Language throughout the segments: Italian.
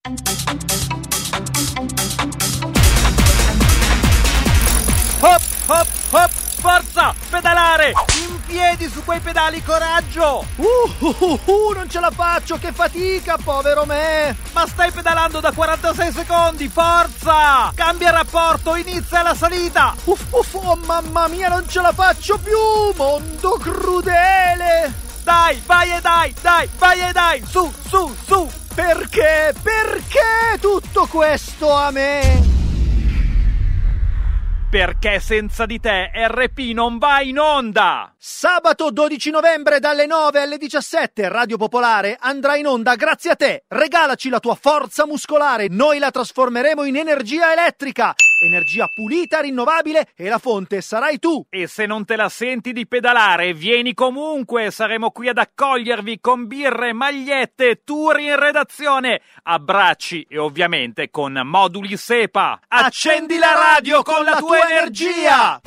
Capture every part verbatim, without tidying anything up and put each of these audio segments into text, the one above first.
Hop, hop, hop, forza, pedalare, in piedi su quei pedali, coraggio. Uh, uh, uh, uh, non ce la faccio, che fatica, povero me. Ma stai pedalando da quarantasei secondi, forza, cambia rapporto, inizia la salita. Uff, uff, oh mamma mia, non ce la faccio più, mondo crudele. Dai, vai e dai, dai, vai e dai, su, su, su. Perché, perché tutto questo a me? Perché senza di te R P non va in onda! Sabato dodici novembre dalle nove alle diciassette Radio Popolare andrà in onda grazie a te. Regalaci la tua forza muscolare, noi la trasformeremo in energia elettrica. Energia pulita, rinnovabile e la fonte sarai tu. E se non te la senti di pedalare, vieni comunque, saremo qui ad accogliervi con birre, magliette, tour in redazione, abbracci e ovviamente con moduli SEPA. Accendi la radio con la tua energia!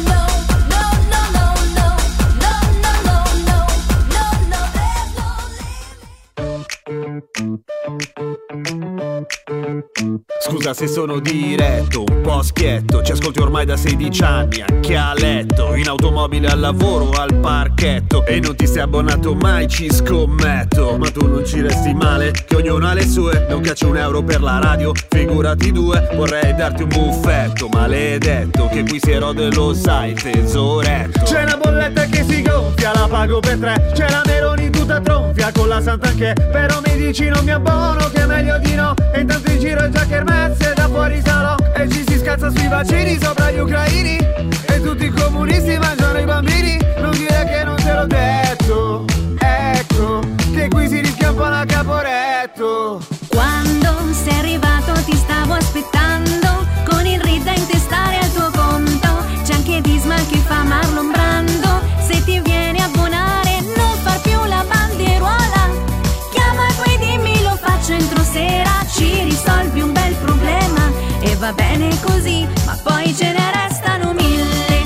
Scusa se sono diretto, un po' schietto. Ci ascolti ormai da sedici anni, anche a letto, in automobile, al lavoro, al parchetto. E non ti sei abbonato mai, ci scommetto. Ma tu non ci resti male, che ognuno ha le sue. Non caccio un euro per la radio, figurati due. Vorrei darti un buffetto, maledetto, che qui si erode, lo sai tesoretto. C'è una bolletta che si gonfia, la pago per tre. C'è la Meloni tutta tronfia con la Sant'Anché. Però mi dici non mi abbono, che è meglio di no. E intanto in giro già kermesse, da fuori salò. E ci si scazza sui vaccini sopra gli ucraini. E tutti i comunisti mangiano i bambini. Non dire che non te l'ho detto. Ecco, che qui si rischia un po' la Caporetto. Quando sei arrivato ti stavo aspettando, con il ride in testare al tuo conto. C'è anche Disma che fa Marlon Brando. Se ti vieni a abbonare non far più la bandieruola. Chiama qui, dimmi, lo faccio entro sera. Ci risolvi un bel problema e va bene così, ma poi ce ne restano mille.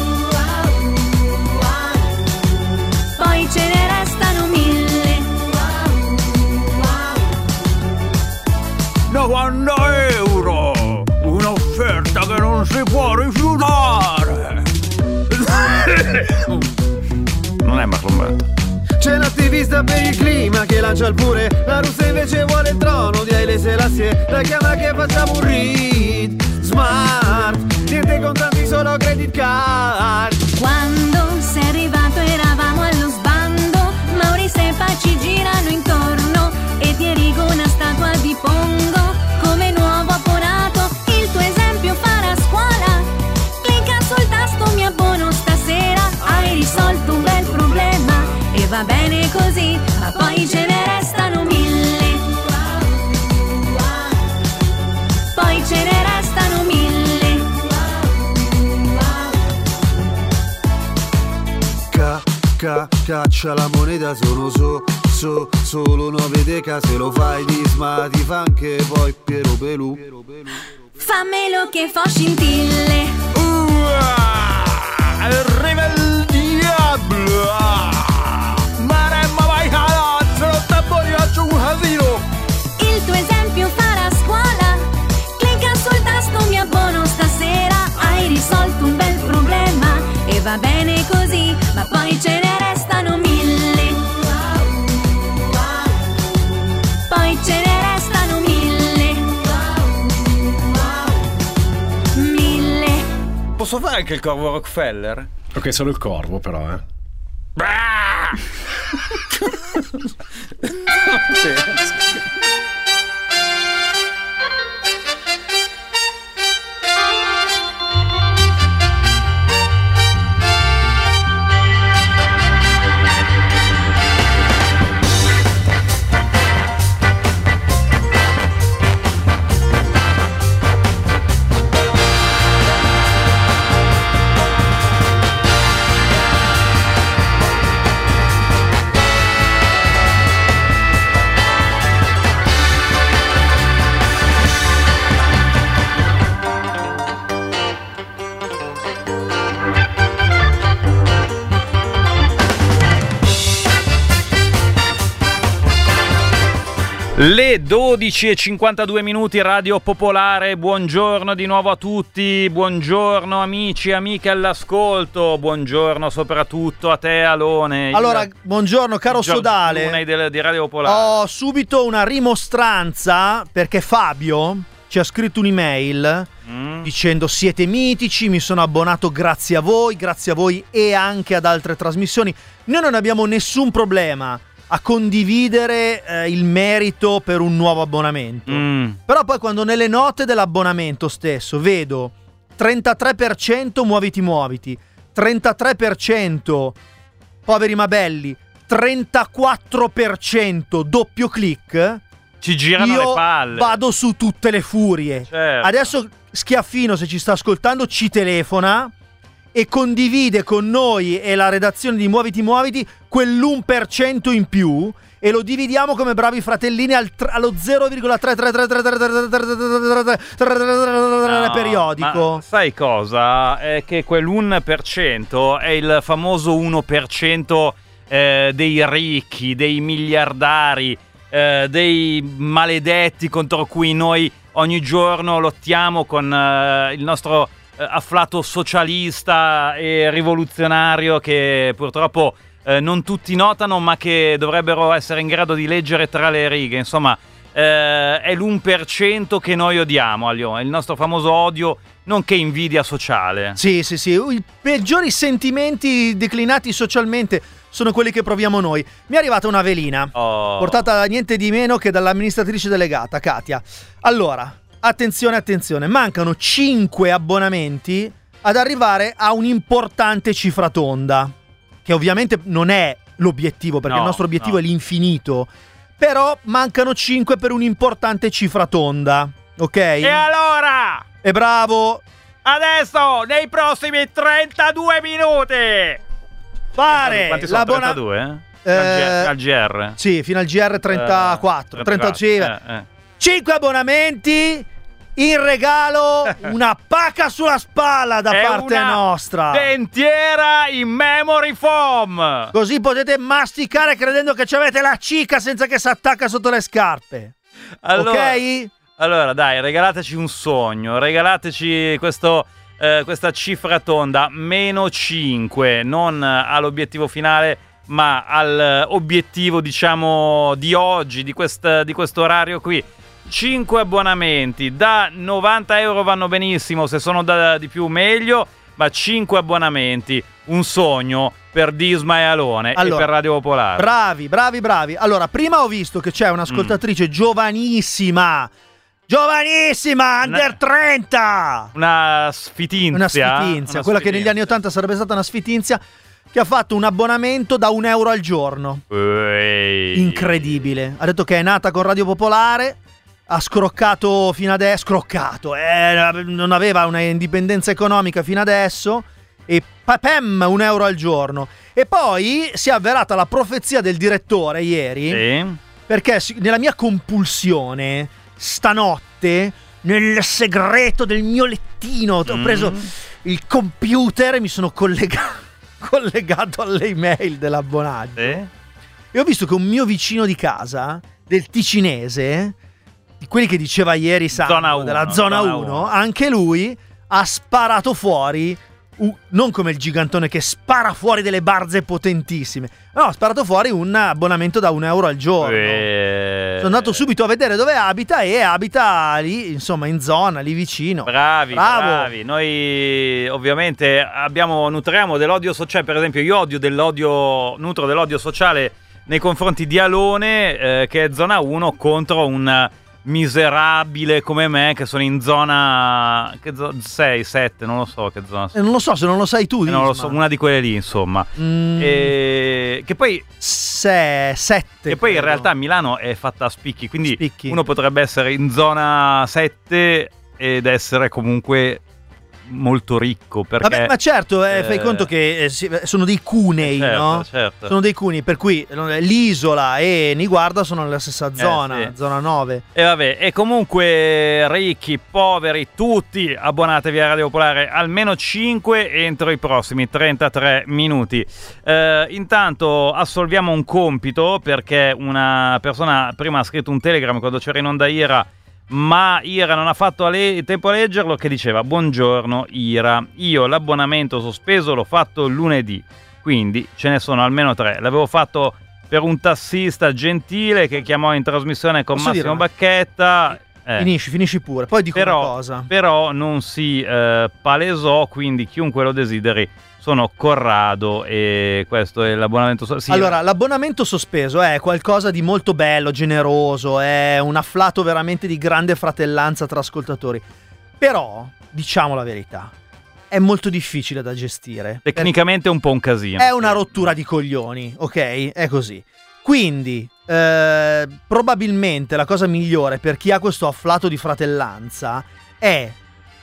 Poi ce ne restano mille. novanta euro! Un'offerta che non si può rifiutare! Non è Marlon Brando. C'è l'attivista per il clima che lancia il pure. La Russia invece vuole il trono di Haile Selassie. La chiama che facciamo un read smart. Niente contanti, solo credit card. Quando sei arrivato eravamo allo sbando. Mauri Sepa ci girano intorno e ti erigo una statua di Pongo. Come nuovo abbonato il tuo esempio farà scuola. Clicca sul tasto mi abbono stasera. Hai risolto un bel problema e va bene così, ma poi ce ne restano mille. Poi ce ne restano mille. Ca, ca, caccia la moneta, sono so, so, solo nove deca. Se lo fai di sma ti fa anche poi Piero Pelù. Fammelo che fa scintille. Uh, arriva il diavolo. Maremma vai calazzo, non te poi faccio un casino. Il tuo esempio farà scuola. Clicca sul tasto mi abbono stasera. Hai risolto un bel problema e va bene così, ma poi ce ne restano mille. Poi ce ne restano mille. Mille. Posso fare anche il corvo Rockefeller? Ok, solo il corvo però, eh. Le dodici e cinquantadue minuti, Radio Popolare, buongiorno di nuovo a tutti, buongiorno amici e amiche all'ascolto, buongiorno soprattutto a te Alone. Allora, il... buongiorno caro Sodale, del, di Radio Popolare. Ho subito una rimostranza perché Fabio ci ha scritto un'email mm. dicendo siete mitici, mi sono abbonato grazie a voi, grazie a voi e anche ad altre trasmissioni. Noi non abbiamo nessun problema a condividere eh, il merito per un nuovo abbonamento. Mm. Però poi quando nelle note dell'abbonamento stesso vedo trentatré per cento muoviti muoviti, trentatré per cento poveri ma belli, trentaquattro per cento doppio click, ci girano io le palle. Vado su tutte le furie. Certo. Adesso Schiaffino, se ci sta ascoltando, ci telefona e condivide con noi e la redazione di Muoviti Muoviti quell'uno per cento in più e lo dividiamo come bravi fratellini al tr- allo zero virgola tre tre tre tre tre periodico. Ma sai cosa? È che quell'uno per cento è il famoso uno per cento eh, dei ricchi, dei miliardari, eh, dei maledetti contro cui noi ogni giorno lottiamo con eh, il nostro afflato socialista e rivoluzionario che purtroppo eh, non tutti notano, ma che dovrebbero essere in grado di leggere tra le righe. Insomma, eh, è l'uno per cento che noi odiamo a Lione, il nostro famoso odio, nonché invidia sociale. Sì, sì, sì, i peggiori sentimenti declinati socialmente sono quelli che proviamo noi. Mi è arrivata una velina, oh. portata da niente di meno che dall'amministratrice delegata, Katia. Allora, attenzione, attenzione, mancano cinque abbonamenti ad arrivare a un'importante cifra tonda, che ovviamente non è l'obiettivo, perché no, il nostro obiettivo no. è l'infinito, però mancano cinque per un'importante cifra tonda, ok? E allora? E bravo! Adesso, nei prossimi trentadue minuti! Fare Quanti sono? l'abbona- trentadue? Eh, Al G R? Sì, fino al G R trentaquattro. Eh, trenta, sì, eh, eh. cinque abbonamenti, in regalo una pacca sulla spalla da È parte una nostra. dentiera in memory foam. Così potete masticare credendo che ci avete la cica senza che si attacca sotto le scarpe. Allora, ok? Allora, dai, regalateci un sogno, regalateci questo, eh, questa cifra tonda, meno cinque, non all'obiettivo finale, ma all'obiettivo, diciamo, di oggi, di, quest, di questo orario qui. cinque abbonamenti, da novanta euro vanno benissimo, se sono da, di più meglio, ma cinque abbonamenti, un sogno per Disma e Alone allora, e per Radio Popolare. Bravi, bravi, bravi. Allora, prima ho visto che c'è un'ascoltatrice mm. giovanissima, giovanissima, under una, trenta. Una sfitinzia. Una sfitinzia, una quella sfitinzia. che negli anni ottanta sarebbe stata una sfitinzia, che ha fatto un abbonamento da un euro al giorno. Ehi. Incredibile. Ha detto che è nata con Radio Popolare, ha scroccato fino adesso, scroccato, eh, non aveva una indipendenza economica fino adesso, e papem, un euro al giorno. E poi si è avverata la profezia del direttore ieri, Sì. perché nella mia compulsione, stanotte, nel segreto del mio lettino, mm. ho preso il computer e mi sono collegato, collegato alle email dell'abbonaggio. Sì. E ho visto che un mio vicino di casa, del ticinese, di quelli che diceva ieri Sandro, zona uno, della zona zona uno, uno, anche lui ha sparato fuori, uh, non come il gigantone che spara fuori delle barze potentissime, no, ha sparato fuori un abbonamento da un euro al giorno. Eh... Sono andato subito a vedere dove abita e abita lì, insomma, in zona, lì vicino. Bravi, Bravo. bravi. Noi ovviamente abbiamo, nutriamo dell'odio sociale, per esempio io odio dell'odio, nutro dell'odio sociale nei confronti di Alone, eh, che è zona uno, contro un miserabile come me che sono in zona che zo- sei, sette, non lo so che zona Eh, non lo so, se non lo sai tu, eh, non lo so, una di quelle lì, insomma. Mm. E che poi Se, sette e poi in credo. realtà Milano è fatta a spicchi, quindi Spicchi. uno potrebbe essere in zona sette ed essere comunque molto ricco, perché Vabbè, ma certo, eh, eh, fai conto che eh, si- sono dei cunei, certo, no? certo. Sono dei cunei, per cui eh, l'isola e Niguarda sono nella stessa zona, sì. zona nove. E vabbè, e comunque ricchi, poveri, tutti abbonatevi a Radio Popolare, almeno cinque entro i prossimi trentatré minuti. Eh, intanto assolviamo un compito, perché una persona prima ha scritto un telegram quando c'era in onda Ira, ma Ira non ha fatto a le- tempo a leggerlo, che diceva: buongiorno Ira, io l'abbonamento sospeso l'ho fatto lunedì, quindi ce ne sono almeno tre. L'avevo fatto per un tassista gentile che chiamò in trasmissione con Posso Massimo dire? Bacchetta. Eh, Finisci, finisci pure. Poi dico però, una cosa. però non si eh, palesò, quindi chiunque lo desideri, sono Corrado, e questo è l'abbonamento so- sì, Allora, l'abbonamento sospeso è qualcosa di molto bello, generoso, è un afflato veramente di grande fratellanza tra ascoltatori. Però, diciamo la verità, è molto difficile da gestire. tecnicamente è un po' un casino. È una rottura di coglioni, ok? È così. Quindi, eh, probabilmente la cosa migliore per chi ha questo afflato di fratellanza è: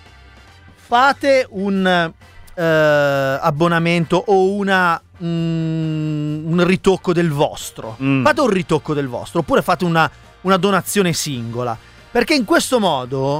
fate un eh, abbonamento o una mm, un ritocco del vostro. Mm. Fate un ritocco del vostro, oppure fate una, una donazione singola. Perché in questo modo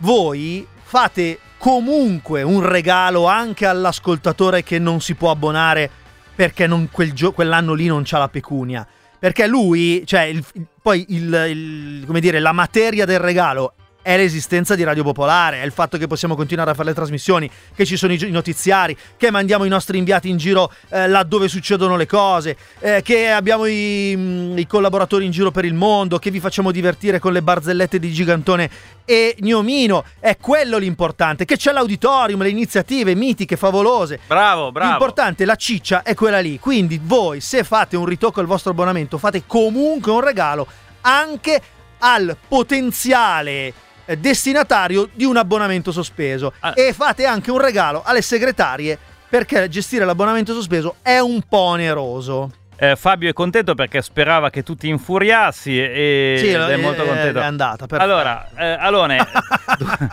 voi fate comunque un regalo anche all'ascoltatore che non si può abbonare perché non quel gio- quell'anno lì non c'ha la pecunia. Perché lui, cioè, il, il- poi il, il- come dire, la materia del regalo è l'esistenza di Radio Popolare, è il fatto che possiamo continuare a fare le trasmissioni, che ci sono i, gi- i notiziari, che mandiamo i nostri inviati in giro eh, laddove succedono le cose, eh, che abbiamo i, mh, i collaboratori in giro per il mondo, che vi facciamo divertire con le barzellette di Gigantone e Gnomino. È quello l'importante, che c'è l'auditorium, le iniziative mitiche, favolose. Bravo, bravo. L'importante, la ciccia è quella lì. Quindi voi, se fate un ritocco al vostro abbonamento, fate comunque un regalo anche al potenziale eh, destinatario di un abbonamento sospeso. Ah. E fate anche un regalo alle segretarie, perché gestire l'abbonamento sospeso è un po' oneroso. Eh, Fabio è contento perché sperava che tu ti infuriassi e Sì, ed è eh, molto contento. è andata, perfetto. Allora, eh, Alone, due,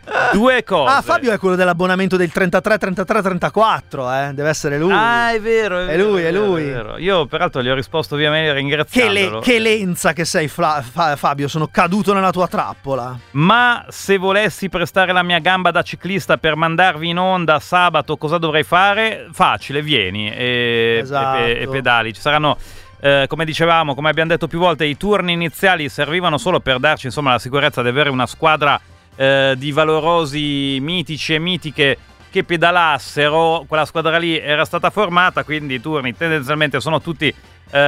due cose. Ah, Fabio è quello dell'abbonamento del trentatré trentatré trentaquattro, eh? Deve essere lui. Ah, è vero, è, È vero, lui, è vero, lui. vero. Io peraltro gli ho risposto via mail Che, ringraziandolo. le- che lenza che sei, Fla- Fa- Fabio, sono caduto nella tua trappola. Ma se volessi prestare la mia gamba da ciclista per mandarvi in onda sabato, cosa dovrei fare? Facile, vieni e, Esatto. e, pe- e pedali. Ci saranno, eh, come dicevamo, come abbiamo detto più volte, i turni iniziali servivano solo per darci, insomma, la sicurezza di avere una squadra eh, di valorosi mitici e mitiche che pedalassero. Quella squadra lì era stata formata, quindi i turni tendenzialmente sono tutti eh,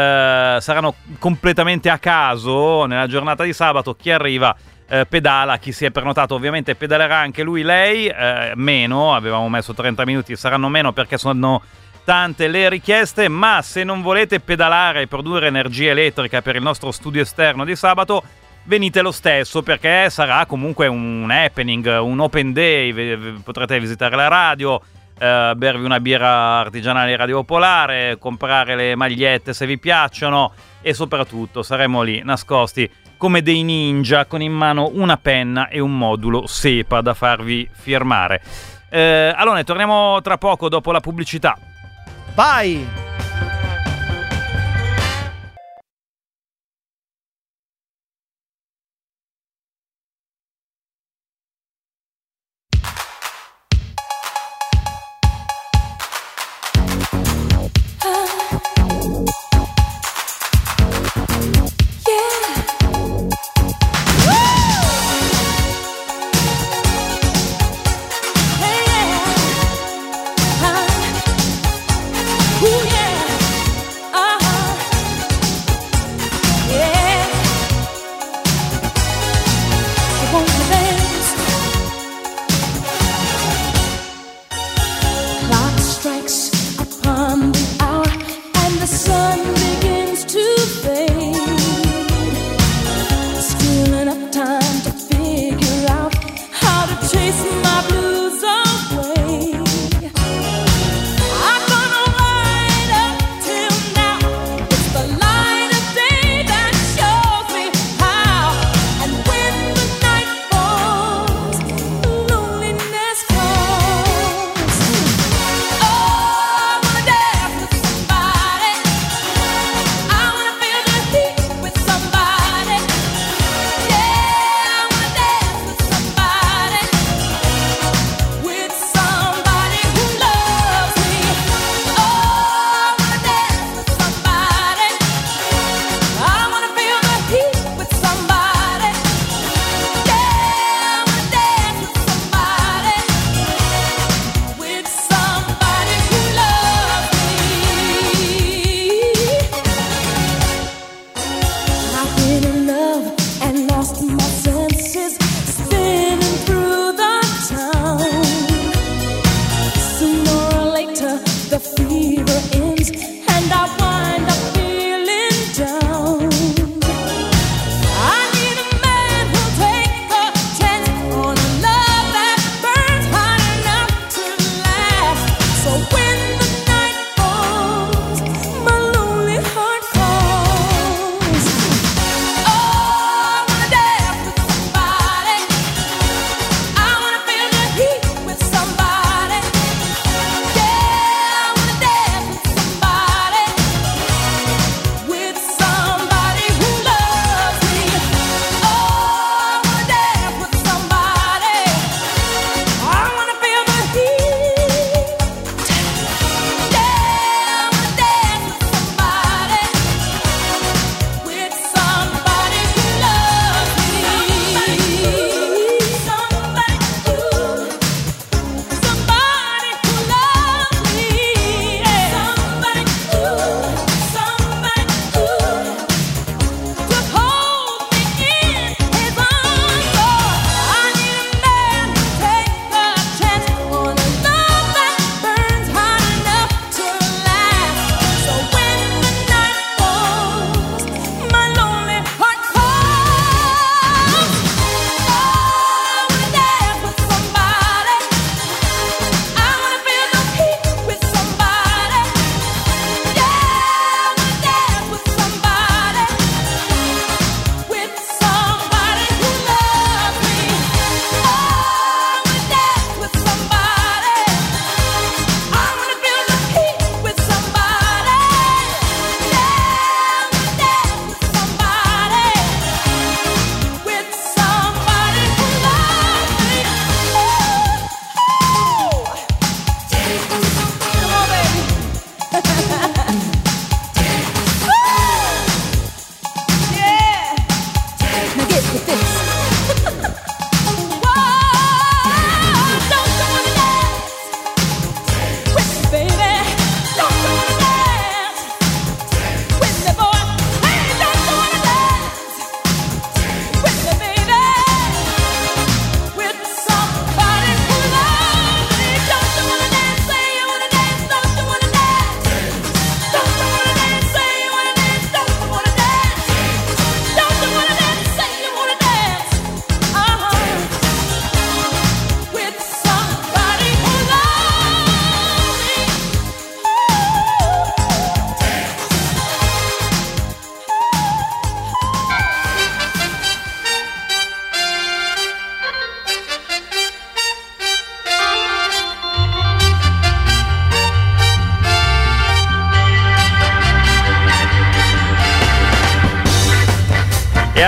saranno completamente a caso nella giornata di sabato. Chi arriva eh, pedala, chi si è prenotato ovviamente pedalerà anche lui, lei, eh, meno, avevamo messo trenta minuti, saranno meno perché sono tante le richieste. Ma se non volete pedalare e produrre energia elettrica per il nostro studio esterno di sabato, venite lo stesso, perché sarà comunque un happening, un open day. V- v- potrete visitare la radio, eh, bervi una birra artigianale Radio Popolare, comprare le magliette se vi piacciono, e soprattutto saremo lì nascosti come dei ninja con in mano una penna e un modulo SEPA da farvi firmare. Eh, allora, torniamo tra poco dopo la pubblicità. Vai! Ooh, yeah.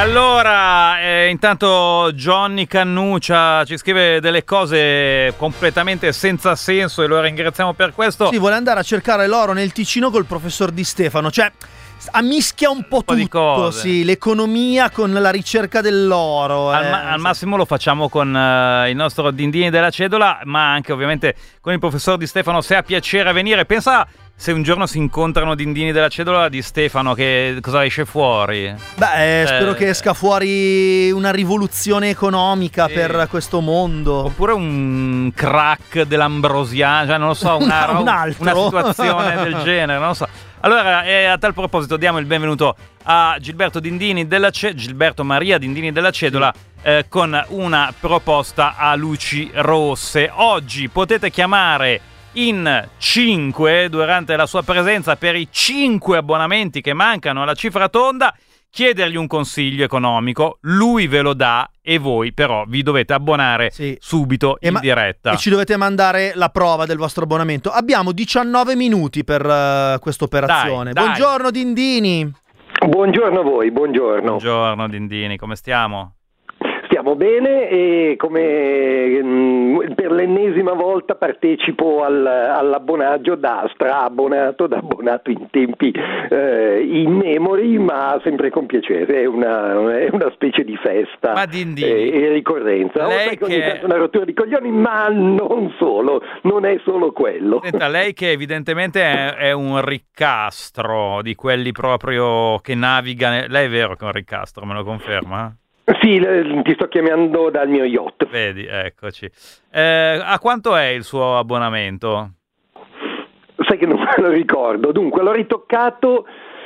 allora, eh, intanto Johnny Cannuccia ci scrive delle cose completamente senza senso e lo ringraziamo per questo. Sì, vuole andare a cercare l'oro nel Ticino col professor Di Stefano, cioè ammischia un po' un po' tutto, sì, l'economia con la ricerca dell'oro. Al, eh, ma- al sì. massimo lo facciamo con uh, il nostro Dindini della Cedola, ma anche ovviamente con il professor Di Stefano, se ha piacere venire. Pensa se un giorno si incontrano Dindini della Cedola Di Stefano, che cosa esce fuori? Beh, eh, spero Eh. che esca fuori una rivoluzione economica Sì. per questo mondo. Oppure un crack dell'Ambrosiano, cioè non lo so, una, Un altro. una situazione del genere, non lo so. Allora, eh, a tal proposito diamo il benvenuto a Gilberto Dindini della Ce- Gilberto Maria Dindini della Cedola, eh, con una proposta a luci rosse. Oggi potete chiamare in cinque durante la sua presenza per i cinque abbonamenti che mancano alla cifra tonda, chiedergli un consiglio economico, lui ve lo dà e voi però vi dovete abbonare Sì. subito E in ma- diretta. E ci dovete mandare la prova del vostro abbonamento. Abbiamo diciannove minuti per uh, questa operazione. Dai, dai. Buongiorno Dindini. Buongiorno a voi, buongiorno. Buongiorno Dindini, come stiamo? Stiamo bene e come mh, per l'ennesima volta partecipo al, all'abbonaggio da straabbonato, da abbonato in tempi eh, immemori, ma sempre con piacere. È una, è una specie di festa Ma Dindini, e, e ricorrenza. lei Oltre che ogni che- tanto una rottura di coglioni, ma non solo, non è solo quello. Senta, lei che evidentemente è, è un riccastro di quelli proprio che naviga, ne- lei è vero che è un riccastro, me lo conferma? Sì, le- ti sto chiamando dal mio yacht. Vedi, eccoci. Eh, a quanto è il suo abbonamento? Sai che non me lo ricordo. Dunque, l'ho ritoccato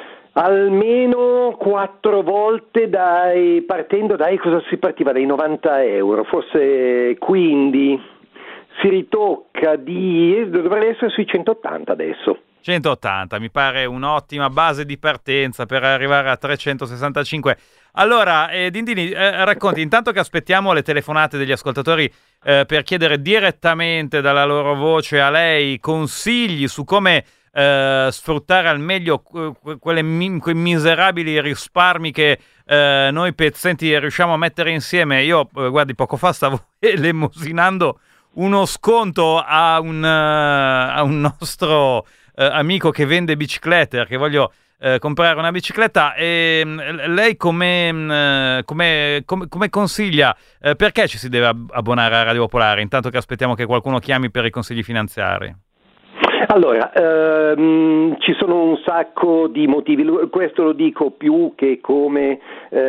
almeno quattro volte dai, partendo dai, cosa si partiva? Dai novanta euro, forse quindi si ritocca di, dovrebbe essere sui centottanta adesso. centottanta, mi pare un'ottima base di partenza per arrivare a trecentosessantacinque. Allora, eh, Dindini, eh, racconti, intanto che aspettiamo le telefonate degli ascoltatori eh, per chiedere direttamente dalla loro voce a lei consigli su come eh, sfruttare al meglio que- quelle mi- quei miserabili risparmi che eh, noi pezzenti riusciamo a mettere insieme. Io, eh, guardi, poco fa stavo elemosinando uno sconto a un, eh, a un nostro eh, amico che vende biciclette, perché voglio eh, comprare una bicicletta. E mh, lei come, mh, come, come, come consiglia, eh, perché ci si deve ab- abbonare a Radio Popolare intanto che aspettiamo che qualcuno chiami per i consigli finanziari? Allora, ehm, ci sono un sacco di motivi, questo lo dico più che come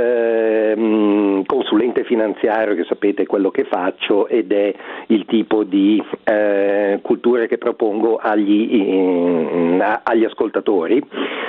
ehm, consulente finanziario, che sapete quello che faccio ed è il tipo di eh, culture che propongo agli, in, agli ascoltatori.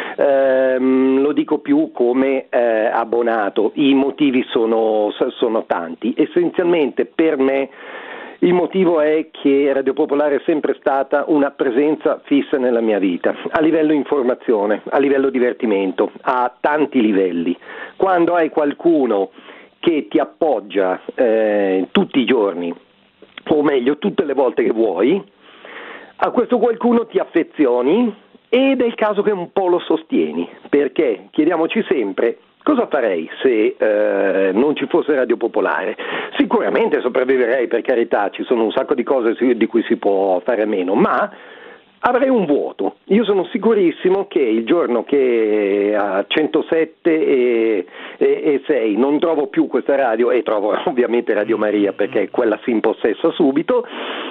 Ehm, lo dico più come eh, abbonato, i motivi sono, sono tanti, essenzialmente per me. Il motivo è che Radio Popolare è sempre stata una presenza fissa nella mia vita, a livello informazione, a livello divertimento, a tanti livelli. Quando hai qualcuno che ti appoggia eh, tutti i giorni, o meglio tutte le volte che vuoi, a questo qualcuno ti affezioni ed è il caso che un po' lo sostieni, perché chiediamoci sempre: cosa farei se eh, non ci fosse Radio Popolare? Sicuramente sopravviverei, per carità, ci sono un sacco di cose di cui si può fare a meno, ma avrei un vuoto. Io sono sicurissimo che il giorno che a centosette e, e, e sei non trovo più questa radio, e trovo ovviamente Radio Maria perché quella si impossessa subito,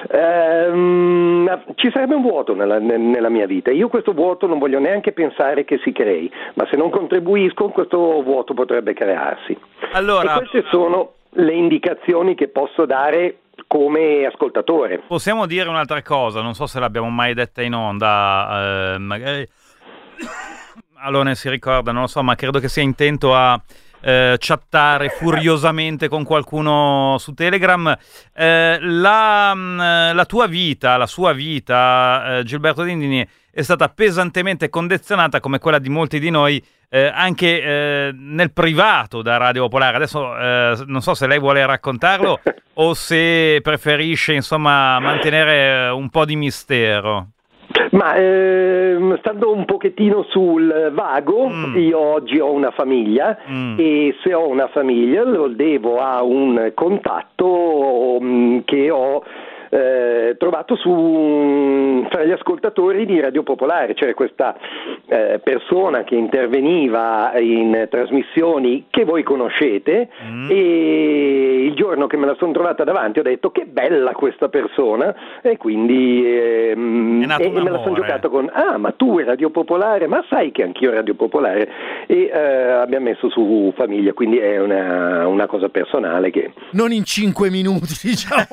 ehm, ci sarebbe un vuoto nella, nella mia vita. Io questo vuoto non voglio neanche pensare che si crei, ma se non contribuisco questo vuoto potrebbe crearsi. Allora, E queste sono le indicazioni che posso dare come ascoltatore. possiamo dire un'altra cosa, non so se l'abbiamo mai detta in onda, eh, magari Alone si ricorda, non lo so, ma credo che sia intento a eh, chattare furiosamente con qualcuno su Telegram. Eh, la, mh, la tua vita, la sua vita, eh, Gilberto Dindini, è stata pesantemente condizionata, come quella di molti di noi, eh, anche eh, nel privato da Radio Popolare. Adesso eh, non so se lei vuole raccontarlo o se preferisce, insomma, mantenere un po' di mistero. Ma ehm, stando un pochettino sul vago, mm. io oggi ho una famiglia mm. e se ho una famiglia lo devo a un contatto um, che ho Eh, trovato su tra gli ascoltatori di Radio Popolare, cioè questa eh, persona che interveniva in trasmissioni che voi conoscete mm. e il giorno che me la sono trovata davanti ho detto che bella questa persona e quindi ehm, e, e me la sono giocata con ah ma tu Radio Popolare, ma sai che anch'io Radio Popolare e eh, abbiamo messo su famiglia, quindi è una, una cosa personale che non in cinque minuti diciamo.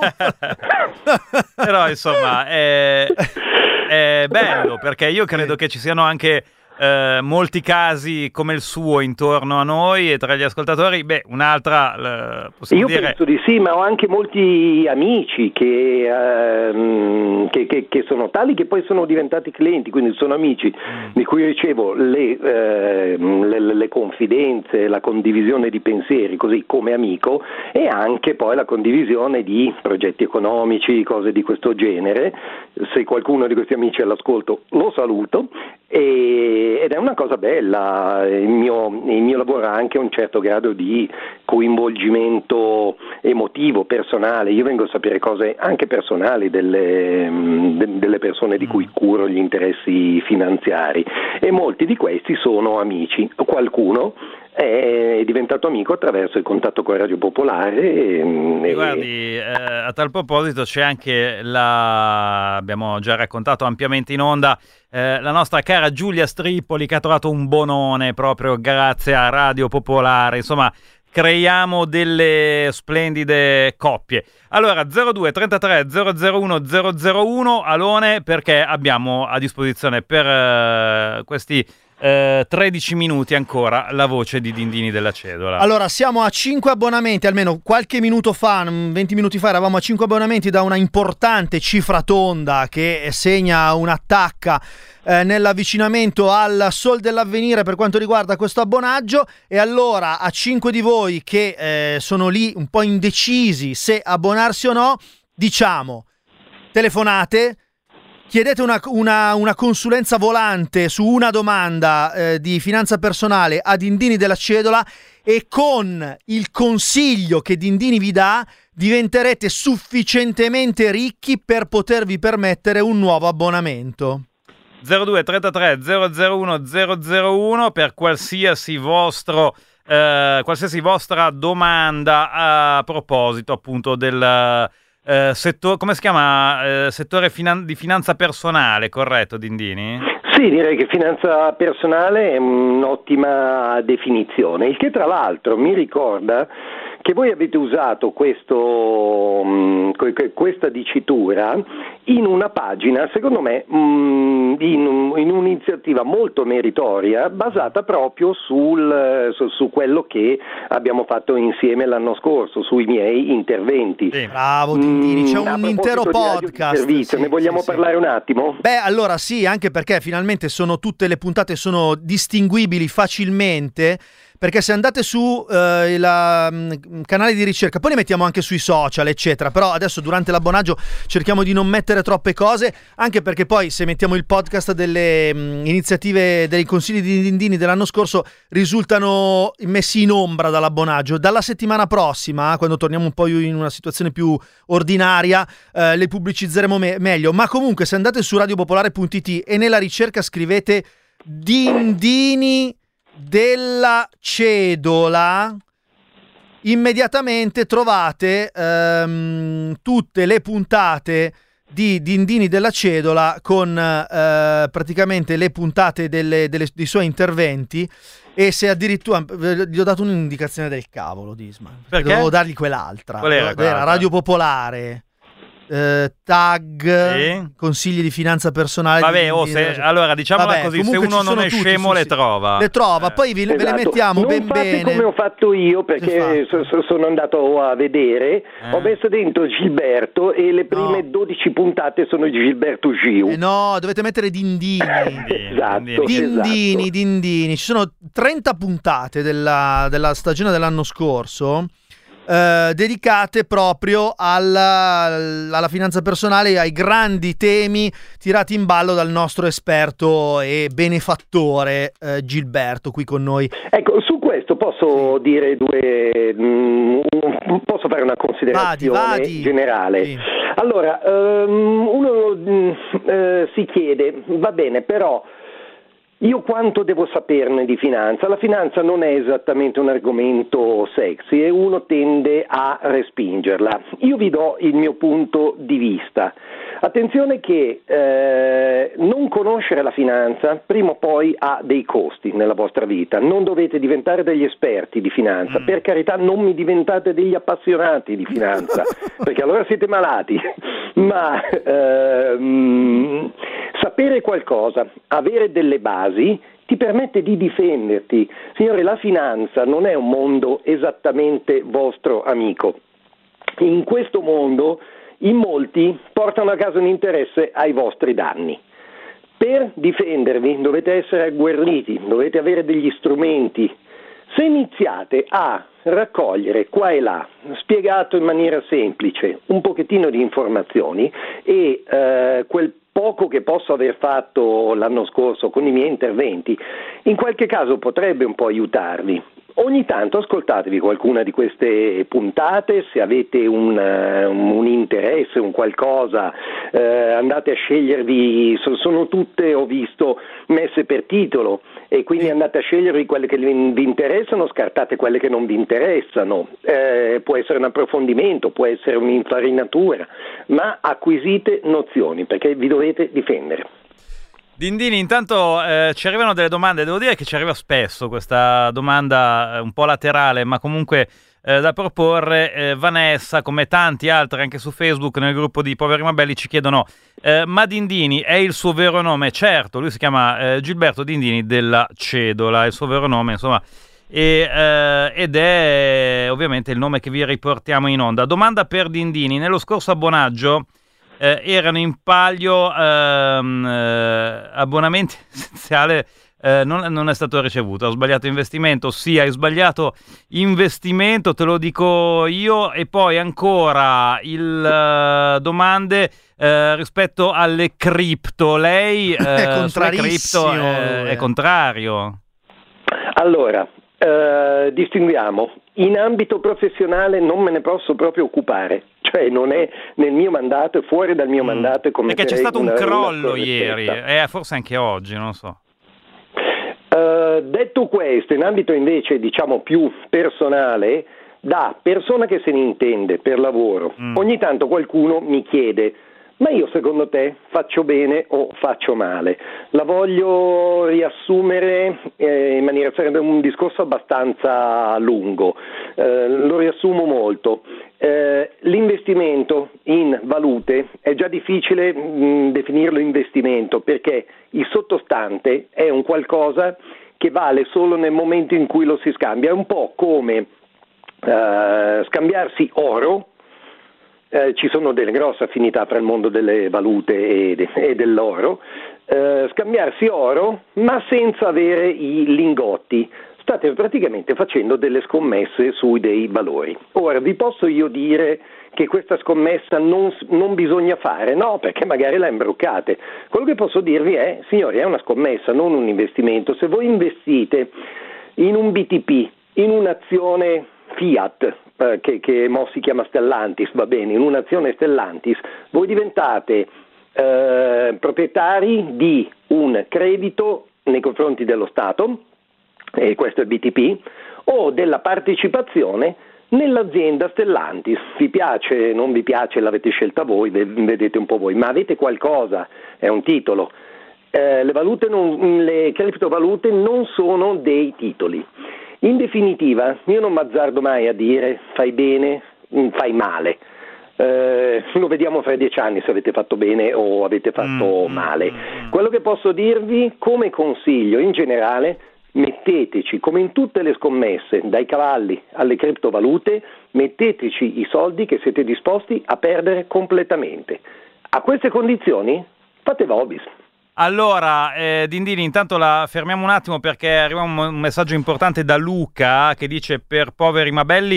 Però insomma è, è bello perché io credo che ci siano anche eh, molti casi come il suo intorno a noi e tra gli ascoltatori. Beh, un'altra eh, possiamo io dire... penso di sì, ma ho anche molti amici che, ehm, che, che, che sono tali che poi sono diventati clienti, quindi sono amici mm. di cui ricevo le, eh, le, le confidenze, la condivisione di pensieri così come amico e anche poi la condivisione di progetti economici, cose di questo genere. Se qualcuno di questi amici è all'ascolto lo saluto e, ed è una cosa bella. Il mio, il mio lavoro ha anche un certo grado di coinvolgimento emotivo, personale. Io vengo a sapere cose anche personali delle, de, delle persone di cui curo gli interessi finanziari e molti di questi sono amici. Qualcuno è diventato amico attraverso il contatto con Radio Popolare. E, guardi, eh, a tal proposito c'è anche la, abbiamo già raccontato ampiamente in onda, eh, la nostra cara Giulia Strippoli che ha trovato un bonone proprio grazie a Radio Popolare. Insomma, creiamo delle splendide coppie. Allora, zero due trentatré zero zero uno zero zero uno Alone, perché abbiamo a disposizione per uh, questi Uh, tredici minuti ancora la voce di Dindini della Cedola. Allora, siamo a cinque abbonamenti, almeno qualche minuto fa, venti minuti fa eravamo a cinque abbonamenti da una importante cifra tonda che segna un'attacca eh, nell'avvicinamento al Sol dell'Avvenire per quanto riguarda questo abbonaggio. E allora a cinque di voi che eh, sono lì un po' indecisi se abbonarsi o no, diciamo telefonate, chiedete una, una, una consulenza volante su una domanda eh, di finanza personale a Dindini della Cedola e con il consiglio che Dindini vi dà diventerete sufficientemente ricchi per potervi permettere un nuovo abbonamento. zero due trentatré zero zero uno zero zero uno per qualsiasi vostro eh, qualsiasi vostra domanda a proposito appunto del Uh, settore, come si chiama? Uh, settore finan- di finanza personale, corretto Dindini? Sì, direi che finanza personale è un'ottima definizione, il che tra l'altro mi ricorda che voi avete usato questo, mh, questa dicitura in una pagina, secondo me, mh, in, in un'iniziativa molto meritoria basata proprio sul, su, su quello che abbiamo fatto insieme l'anno scorso, sui miei interventi. Sì, bravo Dindini, c'è un intero podcast. Servizio, sì, ne vogliamo sì, parlare sì. un attimo? Beh, allora sì, anche perché finalmente sono tutte le puntate sono distinguibili facilmente. Perché se andate su eh, il um, canale di ricerca, poi le mettiamo anche sui social, eccetera, però adesso durante l'abbonaggio cerchiamo di non mettere troppe cose, anche perché poi se mettiamo il podcast delle um, iniziative, dei consigli di Dindini dell'anno scorso, risultano messi in ombra dall'abbonaggio. Dalla settimana prossima, quando torniamo un po' in una situazione più ordinaria, eh, le pubblicizzeremo me- meglio. Ma comunque se andate su radiopopolare punto it e nella ricerca scrivete Dindini della Cedola, immediatamente trovate ehm, tutte le puntate di Dindini della Cedola con eh, praticamente le puntate delle, delle, dei suoi interventi. E se addirittura gli ho dato un'indicazione del cavolo, Disman, perché dovevo dargli quell'altra. Qual era, era Radio Popolare. Uh, tag, sì. Consigli di finanza personale. Vabbè, di, oh, di, se, di, allora diciamola vabbè, così: se uno non è tutti, scemo, su, le sì. trova. Le trova, eh. poi vi, esatto. ve le mettiamo non ben fate bene. Come ho fatto io, perché so, so, sono andato a vedere, eh. ho messo dentro Gilberto e le prime no. dodici puntate sono Gilberto Giu. Eh no, dovete mettere Dindini. esatto, Dindini, esatto. Dindini. Ci sono trenta puntate della, della stagione dell'anno scorso. eh, dedicate proprio alla, alla finanza personale e ai grandi temi tirati in ballo dal nostro esperto e benefattore eh, Gilberto, qui con noi. Ecco, su questo posso dire due, mh, posso fare una considerazione vadi, vadi. generale. Sì. Allora, um, uno uh, si chiede, va bene, però io quanto devo saperne di finanza? La finanza non è esattamente un argomento sexy e uno tende a respingerla. Io vi do il mio punto di vista. Attenzione che eh, non conoscere la finanza prima o poi ha dei costi nella vostra vita. Non dovete diventare degli esperti di finanza. Mm. Per carità, non mi diventate degli appassionati di finanza, perché allora siete malati. Ma ehm, sapere qualcosa, avere delle basi, ti permette di difenderti. Signore, la finanza non è un mondo esattamente vostro amico. In questo mondo in molti portano a casa un interesse ai vostri danni. Per difendervi dovete essere agguerriti, dovete avere degli strumenti. Se iniziate a raccogliere qua e là, spiegato in maniera semplice, un pochettino di informazioni e eh, quel poco che posso aver fatto l'anno scorso con i miei interventi, in qualche caso potrebbe un po' aiutarvi. Ogni tanto ascoltatevi qualcuna di queste puntate, se avete un, uh, un interesse, un qualcosa, uh, andate a scegliervi, so, sono tutte, ho visto, messe per titolo, e quindi andate a scegliervi quelle che vi, vi interessano, scartate quelle che non vi interessano, uh, può essere un approfondimento, può essere un'infarinatura, ma acquisite nozioni, perché vi dovete difendere. Dindini, intanto eh, ci arrivano delle domande, devo dire che ci arriva spesso questa domanda eh, un po' laterale, ma comunque eh, da proporre. eh, Vanessa, come tanti altri anche su Facebook nel gruppo di Poveri Mabelli, ci chiedono eh, ma Dindini è il suo vero nome? Certo, lui si chiama eh, Gilberto Dindini della Cedola, è il suo vero nome, insomma, e, eh, ed è ovviamente il nome che vi riportiamo in onda. Domanda per Dindini: nello scorso abbonaggio Eh, erano in palio ehm, eh, abbonamenti essenziale, eh, non, non è stato ricevuto. Ho sbagliato investimento. Sì, hai sbagliato investimento, te lo dico io. E poi ancora il uh, domande eh, rispetto alle cripto. Lei eh, è contrarissimo, cripto è, è contrario. Allora, eh, distinguiamo. In ambito professionale non me ne posso proprio occupare, cioè non è nel mio mandato, è fuori dal mio mm. mandato. Perché c'è stato un una, crollo una ieri, eh, forse anche oggi, non so. Uh, detto questo, in ambito invece diciamo più personale, da persona che se ne intende per lavoro, mm. ogni tanto qualcuno mi chiede: ma io secondo te faccio bene o faccio male? La voglio riassumere eh, in maniera, sarebbe un discorso abbastanza lungo, eh, lo riassumo molto. Eh, l'investimento in valute è già difficile mh, definirlo investimento, perché il sottostante è un qualcosa che vale solo nel momento in cui lo si scambia. È un po' come eh, scambiarsi oro. Eh, ci sono delle grosse affinità tra il mondo delle valute e, de- e dell'oro, eh, scambiarsi oro ma senza avere i lingotti. State praticamente facendo delle scommesse sui dei valori. Ora, vi posso io dire che questa scommessa non, non bisogna fare? No, perché magari la imbroccate. Quello che posso dirvi è, signori, è una scommessa, non un investimento. Se voi investite in un B T P, in un'azione Fiat, eh, che, che mo si chiama Stellantis, va bene, in un'azione Stellantis, voi diventate eh, proprietari di un credito nei confronti dello Stato, e questo è B T P, o della partecipazione nell'azienda Stellantis. Vi piace, non vi piace, l'avete scelta voi, vedete un po' voi, ma avete qualcosa, è un titolo. Eh, le valute non, le criptovalute non sono dei titoli. In definitiva, io non m'azzardo mai a dire fai bene, fai male. Eh, lo vediamo fra dieci anni se avete fatto bene o avete fatto mm, male. Mm, Quello che posso dirvi come consiglio in generale: metteteci, come in tutte le scommesse, dai cavalli alle criptovalute, metteteci i soldi che siete disposti a perdere completamente. A queste condizioni fate vobis. Allora, eh, Dindini, intanto la fermiamo un attimo perché arriva un, un messaggio importante da Luca che dice: per Poveri Mabelli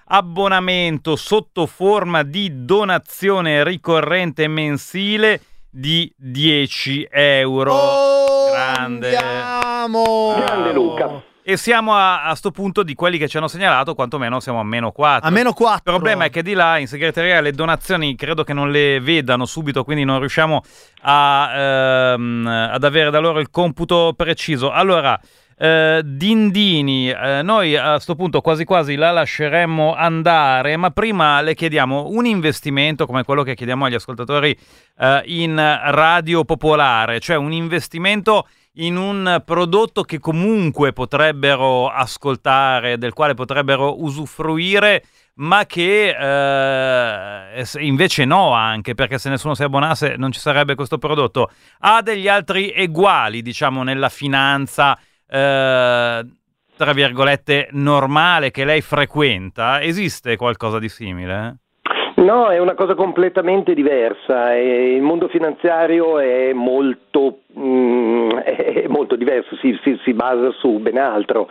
abbonamento sotto forma di donazione ricorrente mensile di dieci euro. Oh, grande andiamo! Grande Luca. E siamo a, a sto punto di quelli che ci hanno segnalato, quantomeno siamo a meno quattro. A meno quattro. Il problema è che di là in segreteria le donazioni credo che non le vedano subito, quindi non riusciamo a, ehm, ad avere da loro il computo preciso. Allora, eh, Dindini, eh, noi a sto punto quasi quasi la lasceremmo andare, ma prima le chiediamo un investimento come quello che chiediamo agli ascoltatori eh, in Radio Popolare, cioè un investimento in un prodotto che comunque potrebbero ascoltare, del quale potrebbero usufruire, ma che eh, invece no, anche perché se nessuno si abbonasse non ci sarebbe questo prodotto. Ha degli altri eguali, diciamo, nella finanza eh, tra virgolette normale che lei frequenta? Esiste qualcosa di simile? No, è una cosa completamente diversa. Il mondo finanziario è molto, mm, è molto diverso, si, si, si basa su ben altro.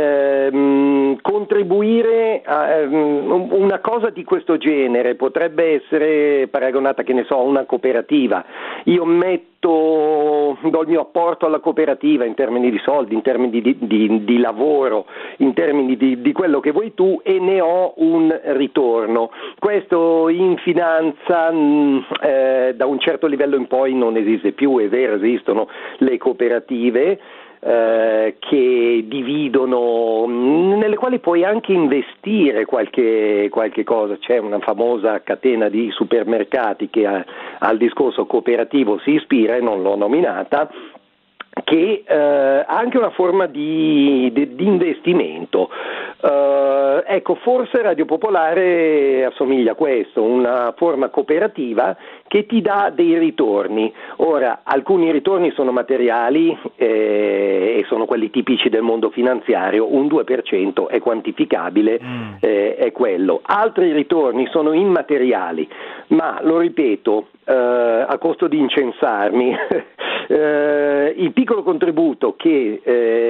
Eh, contribuire a um, una cosa di questo genere potrebbe essere paragonata, che ne so, a una cooperativa. Io metto do il mio apporto alla cooperativa in termini di soldi, in termini di, di, di lavoro, in termini di, di quello che vuoi tu, e ne ho un ritorno. Questo in finanza mh, eh, da un certo livello in poi non esiste più. È vero, esistono le cooperative eh, che dividono, nelle quali puoi anche investire qualche, qualche cosa. C'è una famosa catena di supermercati che ha, al discorso cooperativo si ispira, e non l'ho nominata, che eh, ha anche una forma di, di, di investimento. Uh, ecco, forse Radio Popolare assomiglia a questo, una forma cooperativa che ti dà dei ritorni. Ora, alcuni ritorni sono materiali eh, e sono quelli tipici del mondo finanziario, un due per cento è quantificabile, mm. eh, è quello. Altri ritorni sono immateriali, ma lo ripeto, eh, a costo di incensarmi, eh, il piccolo contributo che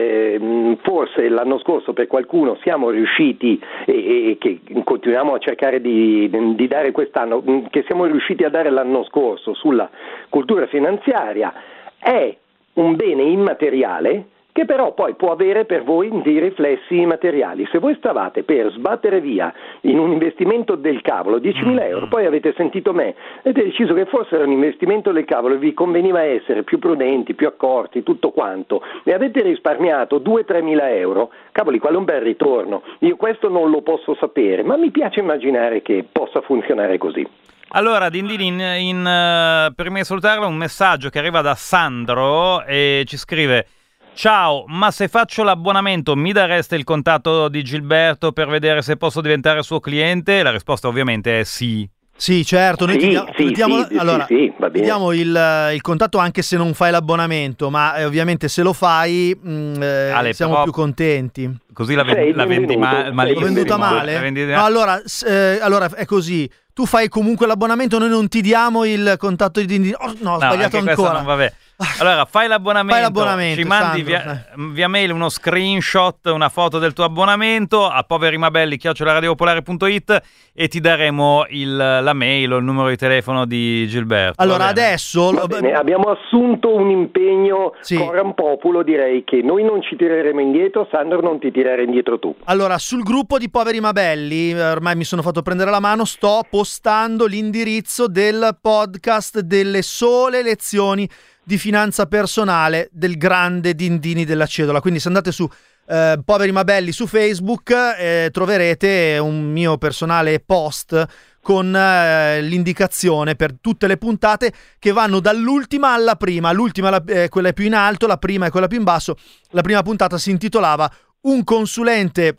eh, forse l'anno scorso per qualcuno siamo riusciti e, e che continuiamo a cercare di, di dare quest'anno, che siamo riusciti a dare l'anno scorso sulla cultura finanziaria, è un bene immateriale che però poi può avere per voi dei riflessi materiali. Se voi stavate per sbattere via in un investimento del cavolo diecimila euro, poi avete sentito me, avete deciso che forse era un investimento del cavolo e vi conveniva essere più prudenti, più accorti, tutto quanto, e avete risparmiato due tre mila euro, cavoli, quello è un bel ritorno. Io questo non lo posso sapere, ma mi piace immaginare che possa funzionare così. Allora, Dindini, in, in, uh, prima di salutarla, un messaggio che arriva da Sandro e ci scrive: ciao, ma se faccio l'abbonamento mi dareste il contatto di Gilberto per vedere se posso diventare suo cliente? La risposta ovviamente è sì. Sì, certo, noi sì, ti diamo, sì, ti diamo, sì, allora, sì, sì, va bene. ti diamo il, il contatto anche se non fai l'abbonamento, ma eh, ovviamente se lo fai mh, eh, Ale, siamo però, più contenti. Così la, ven- la vendi ma- malissimo. L'ho venduta male? La vendi... No, allora, eh, allora è così. Tu fai comunque l'abbonamento, noi non ti diamo il contatto di Dindini. Oh, no, ho no, sbagliato ancora. Non vabbè. Allora, fai l'abbonamento, fai l'abbonamento ci mandi Sandro, via, via mail uno screenshot, una foto del tuo abbonamento a poverimabelli chiocciola radiopopolare punto it e ti daremo il, la mail o il numero di telefono di Gilberto. Allora, adesso Va bene, abbiamo assunto un impegno sì. coram populo, direi che noi non ci tireremo indietro, Sandro non ti tirare indietro tu. Allora, sul gruppo di Poveri Mabelli, ormai mi sono fatto prendere la mano, sto postando l'indirizzo del podcast delle sole lezioni di finanza personale del grande Dindini della Cedola. Quindi se andate su eh, Poveri Mabelli su Facebook eh, troverete un mio personale post con eh, l'indicazione per tutte le puntate che vanno dall'ultima alla prima. L'ultima la, eh, quella più in alto, la prima è quella più in basso. La prima puntata si intitolava Un consulente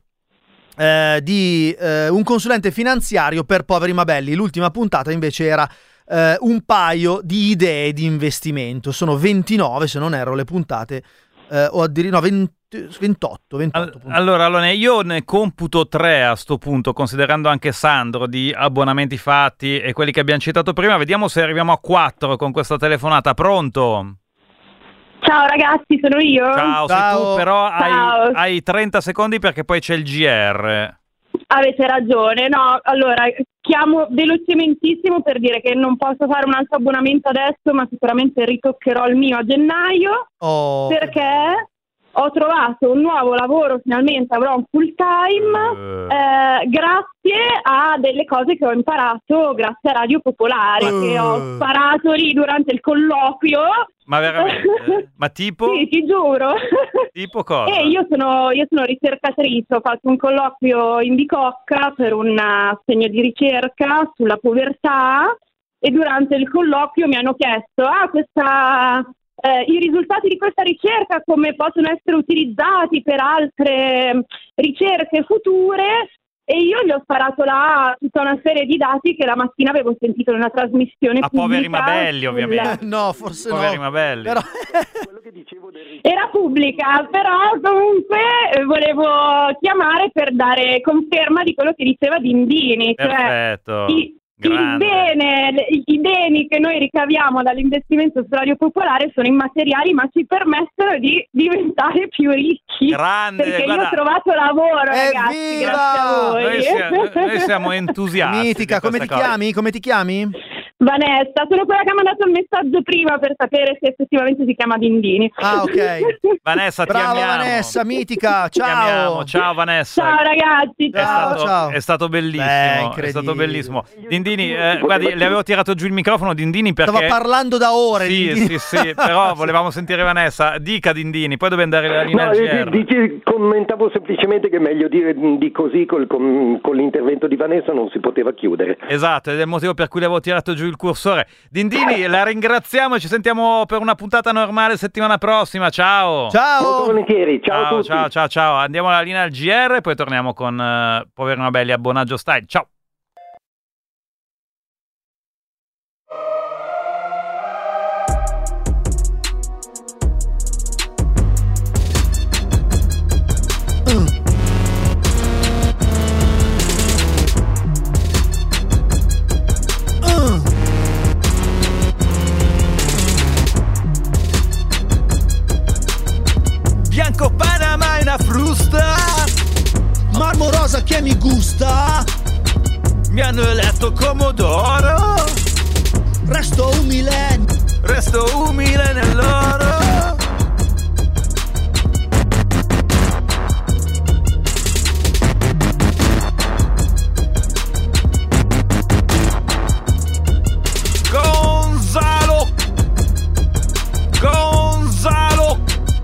eh, di eh, un consulente finanziario per Poveri Mabelli. L'ultima puntata invece era Uh, un paio di idee di investimento. Sono ventinove, se non erro, le puntate, uh, o addirittura no, venti, ventotto, ventotto All- allora, allora, io ne computo tre a sto punto, considerando anche Sandro di abbonamenti fatti e quelli che abbiamo citato prima. Vediamo se arriviamo a quattro con questa telefonata. Pronto? Ciao ragazzi, sono io. Ciao, Ciao. sei tu, però Ciao. hai, hai trenta secondi perché poi c'è il G R. Avete ragione, no, allora chiamo velocementissimo per dire che non posso fare un altro abbonamento adesso, ma sicuramente ritoccherò il mio a gennaio, Oh. perché ho trovato un nuovo lavoro, finalmente avrò un full time, eh, grazie a delle cose che ho imparato grazie a Radio Popolare, Uh. che ho sparato lì durante il colloquio. Ma veramente? Ma tipo? Sì, ti giuro. Tipo cosa? E io sono, io sono ricercatrice, ho fatto un colloquio in Bicocca per un assegno di ricerca sulla povertà e durante il colloquio mi hanno chiesto ah, questa, eh, i risultati di questa ricerca come possono essere utilizzati per altre ricerche future. E io gli ho sparato là tutta una serie di dati che la mattina avevo sentito in una trasmissione A pubblica. poveri Mabelli, ovviamente. No, forse Poveri no. Mabelli. Però... Era pubblica, però comunque eh, volevo chiamare per dare conferma di quello che diceva Dindini. Perfetto. Cioè, i, il bene, le- i beni che noi ricaviamo dall'investimento su Radio Popolare sono immateriali, ma ci permettono di diventare più ricchi. Grande, perché guarda- io ho trovato lavoro, ragazzi, Evviva! grazie a voi. Noi siamo, noi siamo entusiasti. Mitica, di come ti questa cosa. chiami? Come ti chiami? Vanessa, sono quella che ha mandato il messaggio prima per sapere se effettivamente si chiama Dindini. Ah, ok. Vanessa, ti Brava amiamo. Vanessa, mitica, Ti amiamo. ciao. Ciao Vanessa. Ciao ragazzi, È ciao. stato, ciao. è stato bellissimo, Beh, è incredibile. stato bellissimo. Dindini, eh, guardi, le avevo tirato giù il microfono Dindini perché Stava parlando da ore. Sì, Dindini. sì, sì, però volevamo sentire Vanessa. Dica Dindini, poi dove andare la linea No, al G eh, R. dici- commentavo semplicemente che è meglio dire di così col- con, con l'intervento di Vanessa non si poteva chiudere. Esatto, ed è il motivo per cui le avevo tirato giù il cursore. Dindini, la ringraziamo e ci sentiamo per una puntata normale settimana prossima. Ciao. Molto Ciao. volentieri, ciao, a Ciao, tutti. ciao, ciao, ciao. Andiamo alla linea al G R e poi torniamo con uh, Poveri Mabelli abbonaggio style. Ciao. Bianco Panama è una frusta. Marmo rosa che mi gusta. Mi hanno eletto Comodoro. Resto umile. Resto umile nell'oro. Gonzalo. Gonzalo.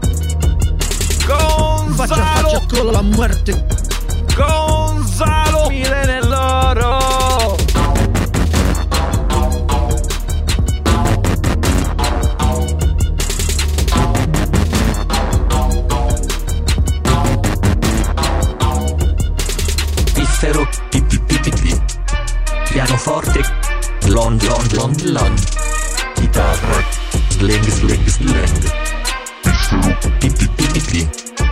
Faccia a faccia Gonzalo. con la muerte. Gonzalo. Umile nell'oro. Piffero, pi pi pi pi pi. Pianoforte, lon lon lon lon. Chitarra, sling sling sling. Piffero, pi pi pi pi pi.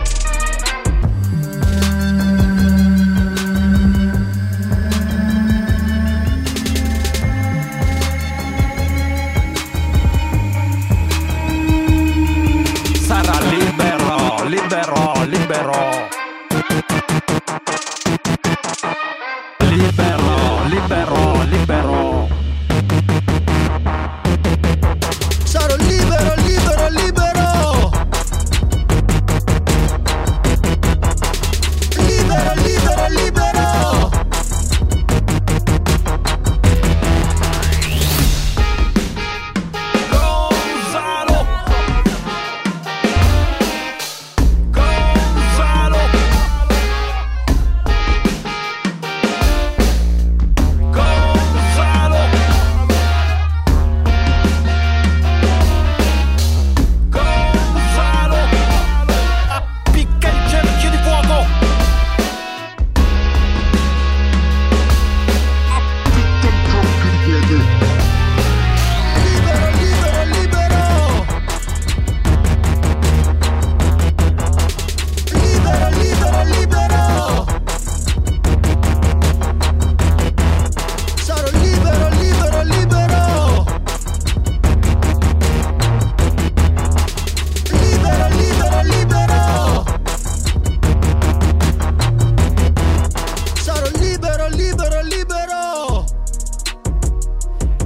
Sarà libero, libero, libero. Libero, libero, libero. Sarò libero, libero, libero.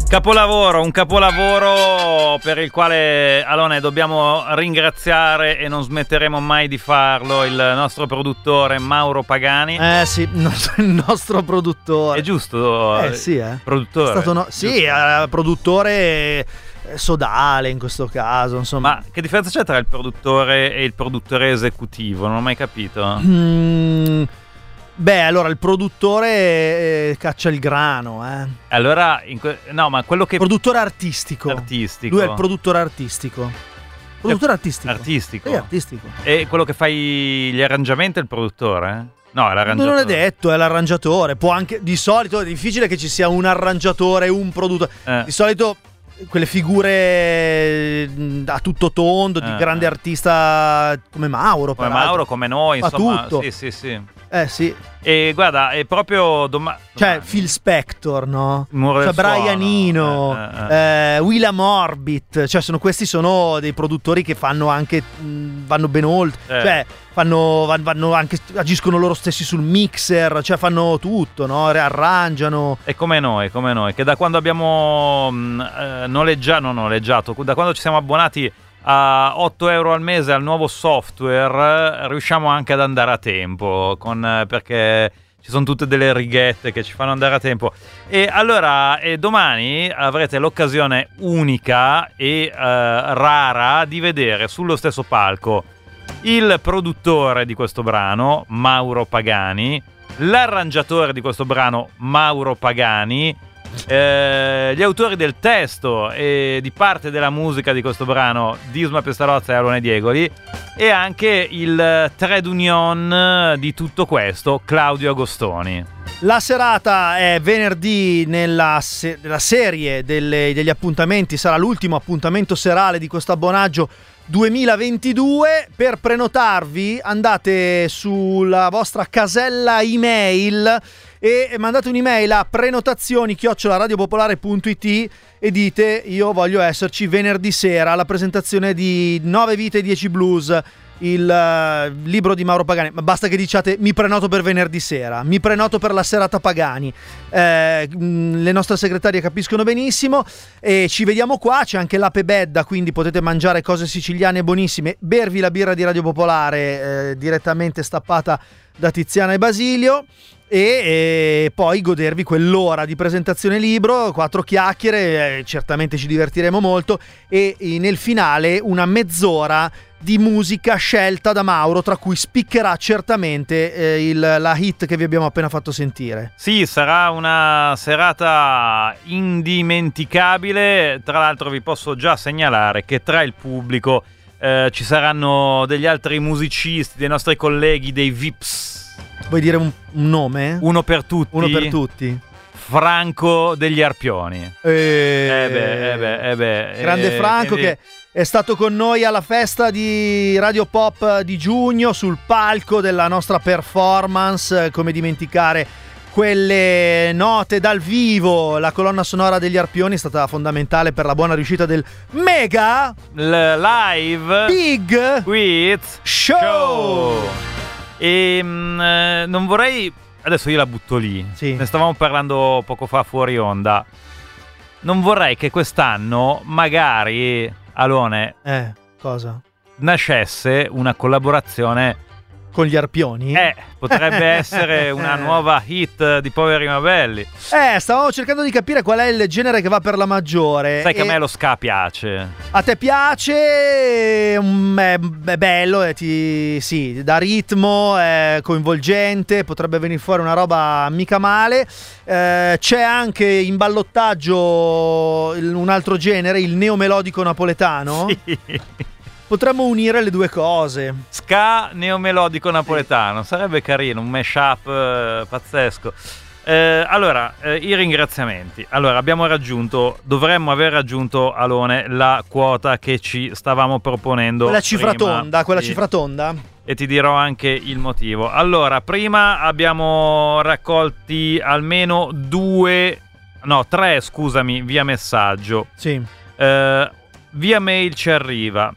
Capolavoro, un capolavoro per il quale, Alone, dobbiamo ringraziare e non smetteremo mai di farlo il nostro produttore Mauro Pagani. Eh sì, il nostro produttore. È giusto? Eh sì, eh. Produttore. È stato no- sì, eh, produttore sodale in questo caso, insomma. Ma che differenza c'è tra il produttore e il produttore esecutivo? Non ho mai capito. Mm. Beh, allora il produttore eh, caccia il grano, eh. Allora, in que- no, ma quello che... Produttore artistico. Artistico. Lui è il produttore artistico. Produttore artistico. Artistico. Sì, artistico. E quello che fai gli arrangiamenti è il produttore? No, è l'arrangiatore. Non è detto, è l'arrangiatore. Può anche, di solito è difficile che ci sia un arrangiatore e un produttore. Eh. Di solito quelle figure a tutto tondo di Eh, grande eh. artista come Mauro, Come peraltro. Mauro, come noi, Fa insomma. tutto. Sì, sì, sì. Eh sì. E guarda, è proprio domani. Cioè Phil Spector, no? Muro Cioè del Brian Suono. Eno, Eh, eh, William Orbit. Cioè sono, questi sono dei produttori che fanno anche mh, vanno ben oltre. Eh. Cioè fanno, van- vanno anche agiscono loro stessi sul mixer. Cioè fanno tutto, no? Arrangiano. È come noi, come noi, che da quando abbiamo mh, eh, noleggiato, non noleggiato, da quando ci siamo abbonati a otto euro al mese al nuovo software, eh, riusciamo anche ad andare a tempo, con, eh, perché ci sono tutte delle righette che ci fanno andare a tempo. E allora eh, domani avrete l'occasione unica e eh, rara di vedere sullo stesso palco il produttore di questo brano, Mauro Pagani, l'arrangiatore di questo brano, Mauro Pagani, eh, gli autori del testo e di parte della musica di questo brano, Disma Pestalozza e Alone Diegoli, e anche il trade union di tutto questo, Claudio Agostoni. La serata è venerdì nella, se- nella serie delle- degli appuntamenti, sarà l'ultimo appuntamento serale di questo abbonaggio duemilaventidue. Per prenotarvi andate sulla vostra casella email e mandate un'email a prenotazioni chiocciola radiopopolare punto it e dite: io voglio esserci venerdì sera alla presentazione di Nove Vite e dieci Blues, il uh, libro di Mauro Pagani. Ma basta che diciate: mi prenoto per venerdì sera, mi prenoto per la serata Pagani. Eh, mh, le nostre segretarie capiscono benissimo. E ci vediamo qua. C'è anche l'ape bedda, quindi potete mangiare cose siciliane buonissime, bervi la birra di Radio Popolare eh, direttamente stappata da Tiziana e Basilio, e, e poi godervi quell'ora di presentazione libro, quattro chiacchiere, eh, certamente ci divertiremo molto, e, e nel finale una mezz'ora di musica scelta da Mauro, tra cui spiccherà certamente eh, il, la hit che vi abbiamo appena fatto sentire. Sì, sarà una serata indimenticabile. Tra l'altro vi posso già segnalare che tra il pubblico eh, ci saranno degli altri musicisti, dei nostri colleghi, dei V I Ps. Vuoi dire un, un nome? Uno per tutti. Uno per tutti. Franco degli Arpioni. E... Eh beh, eh beh, eh beh. Grande eh, Franco quindi... che è stato con noi alla festa di Radio Pop di giugno sul palco della nostra performance. Come dimenticare quelle note dal vivo? La colonna sonora degli Arpioni è stata fondamentale per la buona riuscita del mega L- live big quiz show, show. E mh, non vorrei, adesso io la butto lì, sì. Ne stavamo parlando poco fa fuori onda. Non vorrei che quest'anno magari, Alone, eh cosa nascesse una collaborazione con gli Arpioni? Eh, potrebbe essere una nuova hit di Poveri ma Belli. Eh, stavamo cercando di capire qual è il genere che va per la maggiore. Sai che e... a me lo ska piace. A te piace, mm, è, è bello, è, ti, sì, dà ritmo, è coinvolgente, potrebbe venire fuori una roba mica male. Eh, c'è anche in ballottaggio il, un altro genere, il neomelodico napoletano. Sì. Potremmo unire le due cose. Ska neomelodico napoletano, sarebbe carino, un mashup eh, pazzesco. Eh, allora, eh, i ringraziamenti. Allora, abbiamo raggiunto, dovremmo aver raggiunto, Alone, la quota che ci stavamo proponendo. Quella cifra prima. tonda, quella Sì. cifra tonda. E ti dirò anche il motivo. Allora, prima abbiamo raccolti almeno due, no, tre, scusami, via messaggio. Sì. Eh, via mail ci arriva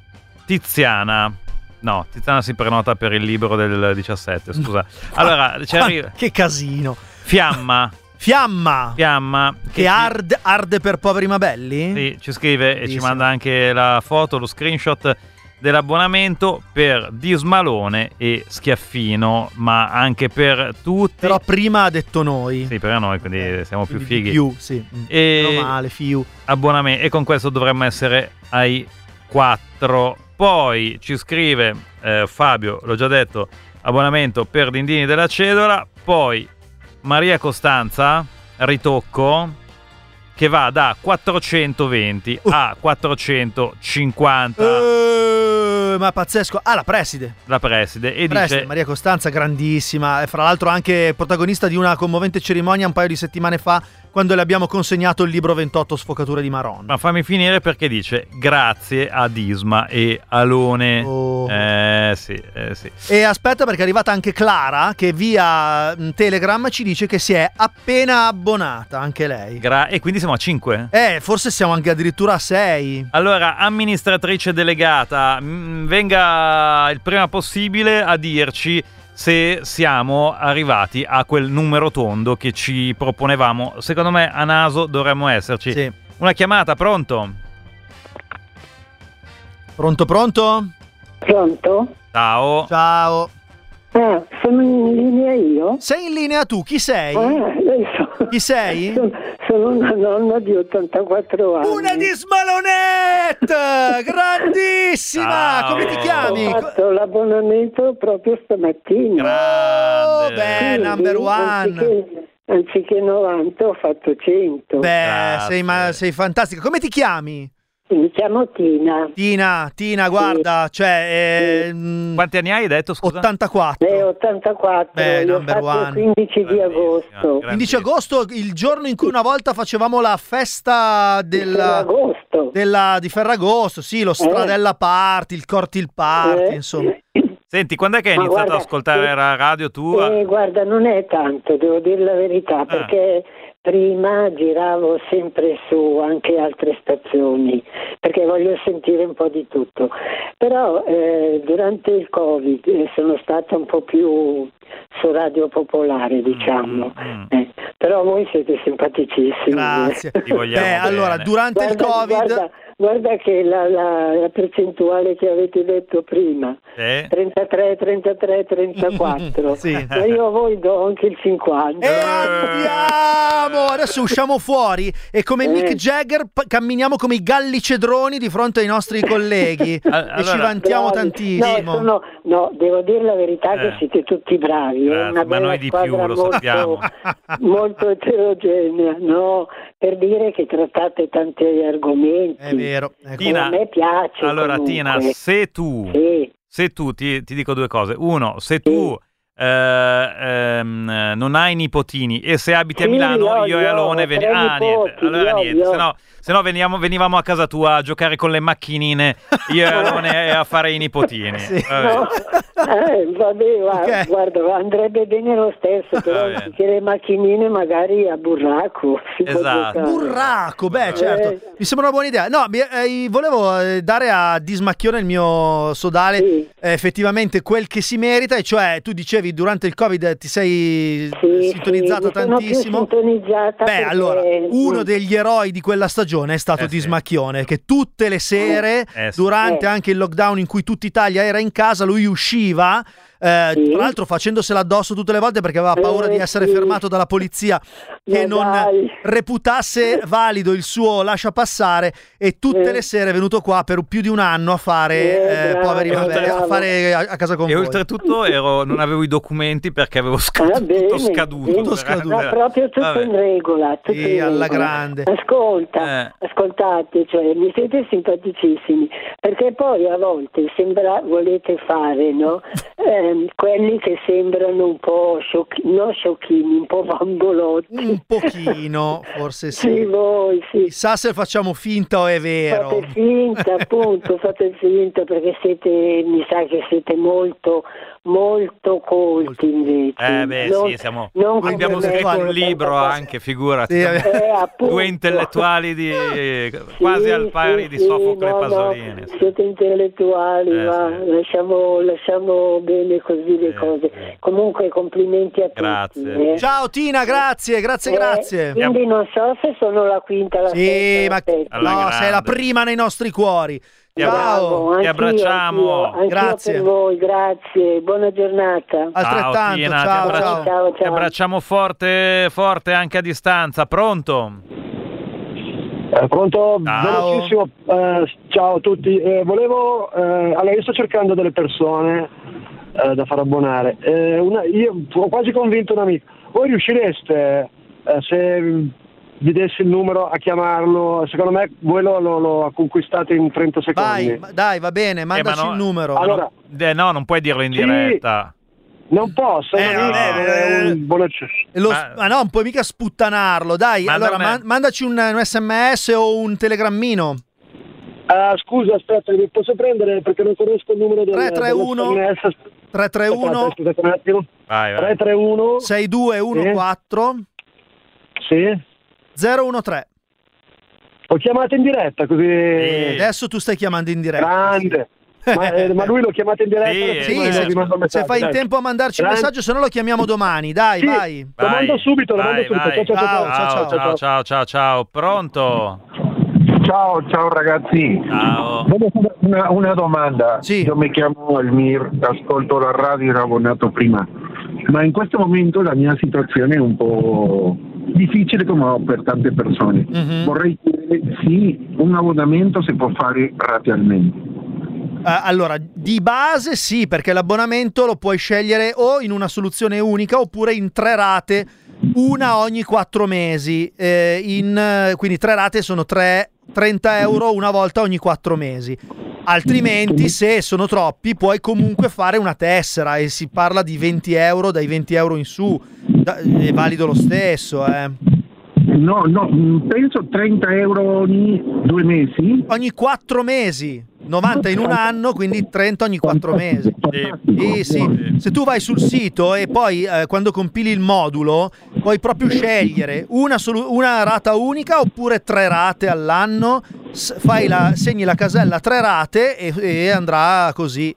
Tiziana. No, Tiziana si prenota per il libro del diciassette, scusa. Allora, ci arriva Che casino. Fiamma, Fiamma. Fiamma. Che, Che ci- arde, arde per poveri ma belli? Sì, ci scrive e ci Bellissimo. manda anche la foto, lo screenshot dell'abbonamento per Dismalone e Schiaffino, ma anche per tutti. Però prima ha detto noi. Sì, per noi, quindi siamo più Quindi di fighi. Più, sì. E Meno male, fiu. abbonamento, e con questo dovremmo essere ai quattro. Poi ci scrive eh, Fabio, l'ho già detto, abbonamento per Dindini della Cedola. Poi Maria Costanza, ritocco, che va da quattrocentoventi Uh. a quattrocentocinquanta. Eh, ma pazzesco. Ah, la preside. La preside, e Preside, dice Maria Costanza, grandissima. E fra l'altro anche protagonista di una commovente cerimonia un paio di settimane fa, quando le abbiamo consegnato il libro ventotto Sfocature di Maron. ma fammi finire, perché dice grazie a Disma e Alone. Oh. Eh sì, eh sì. E aspetta, perché è arrivata anche Clara, che via mh, Telegram ci dice che si è appena abbonata, anche lei. Gra- e quindi siamo a cinque. Eh, forse siamo anche addirittura a sei. Allora, amministratrice delegata, mh, venga il prima possibile a dirci se siamo arrivati a quel numero tondo che ci proponevamo. Secondo me a naso dovremmo esserci. Sì. Una chiamata, pronto? Pronto, pronto? Pronto? Ciao. Ciao. Ah, sono in linea io? Sei in linea tu? Chi sei? Ah, lei so- Chi sei? Sono, sono una nonna di ottantaquattro anni. Una di Smalonette! Grandissima! Ciao. Come ti chiami? Ho fatto l'abbonamento proprio stamattina. Oh, Grande. beh, Quindi, number one. Anziché, anziché novanta ho fatto cento. Beh, Grazie. sei, ma, sei fantastica. Come ti chiami? Mi chiamo Tina. Tina, Tina, guarda, cioè, eh, mh, Quanti anni hai detto, scusa? ottantaquattro. Lei è ottantaquattro, Beh, l'ho number fatto one. il quindici di agosto. quindici agosto, il giorno in cui una volta facevamo la festa della, agosto. della- di Ferragosto, sì, lo Stradella Party, il Cortil Party, Eh. insomma. Senti, quando è che hai Ma iniziato guarda, ad ascoltare eh, la radio tu? Eh, guarda, non è tanto, devo dire la verità, perché prima giravo sempre su anche altre stazioni, perché voglio sentire un po' di tutto. Però eh, durante il Covid eh, sono stata un po' più su Radio Popolare, diciamo. Mm, mm. Eh, però voi siete simpaticissimi. Grazie. Ti vogliamo Beh, bene. allora, durante Guarda, il Covid... guarda, guarda che la, la, la percentuale che avete detto prima, Eh? trentatré, trentatré, trentaquattro. Sì. Ma io a voi do anche il cinquanta. E andiamo! Adesso usciamo fuori e come Eh. Mick Jagger pa- camminiamo come i galli cedroni di fronte ai nostri colleghi Al- e ci allora- vantiamo Bravi. tantissimo. No, sono- no, devo dire la verità che Eh. siete tutti bravi. Grazie, è una ma bella noi di squadra più, lo molto, sappiamo. molto eterogenea. No, per dire che trattate tanti argomenti. È vero. ecco. Tina, a me piace. Allora, comunque. Tina, se tu, Sì. se tu ti, ti dico due cose. Uno, se tu eh, ehm, non hai nipotini e se abiti a Sì, Milano, io- io e io Alone ho veni- tre ah, niente. nipoti, Allora io- niente, io- se no, se no venivamo, venivamo a casa tua a giocare con le macchinine, io e Alone e a fare i nipotini. Sì. Vabbè. No, eh, vabbè, va- Ok. guarda, andrebbe bene lo stesso, però bene. anziché le macchinine magari a burraco. si può Esatto. giocare. Burraco, beh, certo. Eh. Mi sembra una buona idea. No, mi- eh, volevo eh, dare a Dismacchione, il mio sodale, Sì. eh, effettivamente quel che si merita, e cioè tu dicevi durante il Covid ti sei Sì, sintonizzato sì, mi sono più tantissimo. sintonizzata Beh, perché- allora, uno degli eroi di quella stagione è stato Eh, sì. Dismacchione, che tutte le sere, Eh, sì. durante Eh. anche il lockdown in cui tutta Italia era in casa, lui usciva, eh, Sì. tra l'altro facendosela addosso tutte le volte perché aveva paura Eh, di essere sì. fermato dalla polizia che Ma non dai. reputasse valido il suo lascia passare, e tutte Eh. le sere è venuto qua per più di un anno a fare Eh, eh, bravo, poveri vabbè, a bravo. fare a, a casa con E voi. oltretutto ero, non avevo i documenti perché avevo scaduto, Ah, bene, tutto scaduto. bene. Tutto scaduto. No, proprio tutto Vabbè. in regola, tutto Sì, in alla regola. grande. Ascolta, Eh. ascoltate, cioè mi siete simpaticissimi, perché poi a volte sembra volete fare, no? Ehm, quelli che sembrano un po' sciocchi, no sciocchini, un po' bambolotti. Un pochino, forse Sì, sì. voi, voi, sì. Chissà se facciamo finta o è vero. Fate finta, appunto, fate finta perché siete, mi sa che siete molto, molto colti invece. Eh beh, non, sì, siamo... non abbiamo scritto un libro anche, figurati. Sì, eh, Due intellettuali di quasi sì, al pari sì, di sì, Sofocle no, e Pasolini. no, siete intellettuali, Eh, ma sì. lasciamo, lasciamo bene così le Sì, cose. sì. Comunque complimenti a Grazie. tutti. eh. Ciao Tina, grazie, grazie, Eh, grazie. Quindi non so se sono la quinta, la Sì, sesta, ma la settima. Alla no, grande. sei la prima nei nostri cuori. Ti Ciao. Bravo, Ti anch'io, abbracciamo. anch'io, anch'io Grazie. per voi, grazie, buona giornata. Altrettanto, Ciao, Tina, ti ciao, abbraccio- ciao. Ciao, Ti ciao. abbracciamo forte, forte anche a distanza. Pronto? Eh, pronto? Ciao. Velocissimo. Eh, ciao a tutti. Eh, volevo, eh, allora io sto cercando delle persone eh, da far abbonare. Eh, una, io ho quasi convinto un amico. Voi riuscireste, eh, se vi dessi il numero, a chiamarlo? Secondo me voi lo, lo, lo conquistate in trenta secondi. Vai, ma- dai, va bene, mandaci Eh, ma no- il numero. Ma Allora- non- eh, no, non puoi dirlo in Sì. diretta. Non posso, Eh, è un amico, vabbè, è eh, un buon- E lo- Ma- ma no, non puoi mica sputtanarlo, dai. Ma allora, non è- man- mandaci un, un sms o un telegrammino. Ah, scusa, aspetta, mi posso prendere perché non conosco il numero del tre tre uno dello S M S. tre tre uno Aspetta, aspetta un attimo. Vai, vai. tre tre uno sei due uno quattro Sì. zero uno tre. Ho chiamato in diretta così. Adesso tu stai chiamando in diretta. Grande. Ma, eh, ma lui lo chiamate in diretta? Sì, adesso Sì, vi se, mando un se messaggio, fai in dai. tempo a mandarci un Grande. messaggio, se no lo chiamiamo domani. Dai, Sì, vai. Lo Vai, mando subito, lo vai, mando subito. vai. Ciao, ciao, Ciao, ciao, Ciao, ciao, ciao, ciao, ciao, ciao. Pronto? Ciao, ciao ragazzi. Ciao. Volevo fare Una, una domanda. Sì. Io mi chiamo Elmir, ascolto la radio, ero abbonato prima, ma in questo momento la mia situazione è un po' difficile come per tante persone. Mhm. Vorrei chiedere se un abbonamento si può fare ratealmente. Eh, allora, di base sì, perché l'abbonamento lo puoi scegliere o in una soluzione unica oppure in tre rate, una ogni quattro mesi. Eh, in, eh, quindi tre rate sono tre, trenta euro una volta ogni quattro mesi. Altrimenti, se sono troppi, puoi comunque fare una tessera e si parla di venti euro, dai venti euro in su. Da- è valido lo stesso, eh. No, no, mh, penso trenta euro ogni due mesi. Ogni quattro mesi, novanta in un anno, quindi trenta ogni quattro mesi. Sì, sì. Se tu vai sul sito e poi eh, quando compili il modulo puoi proprio scegliere una, solu- una rata unica oppure tre rate all'anno, S- fai la, segni la casella tre rate e, e andrà così.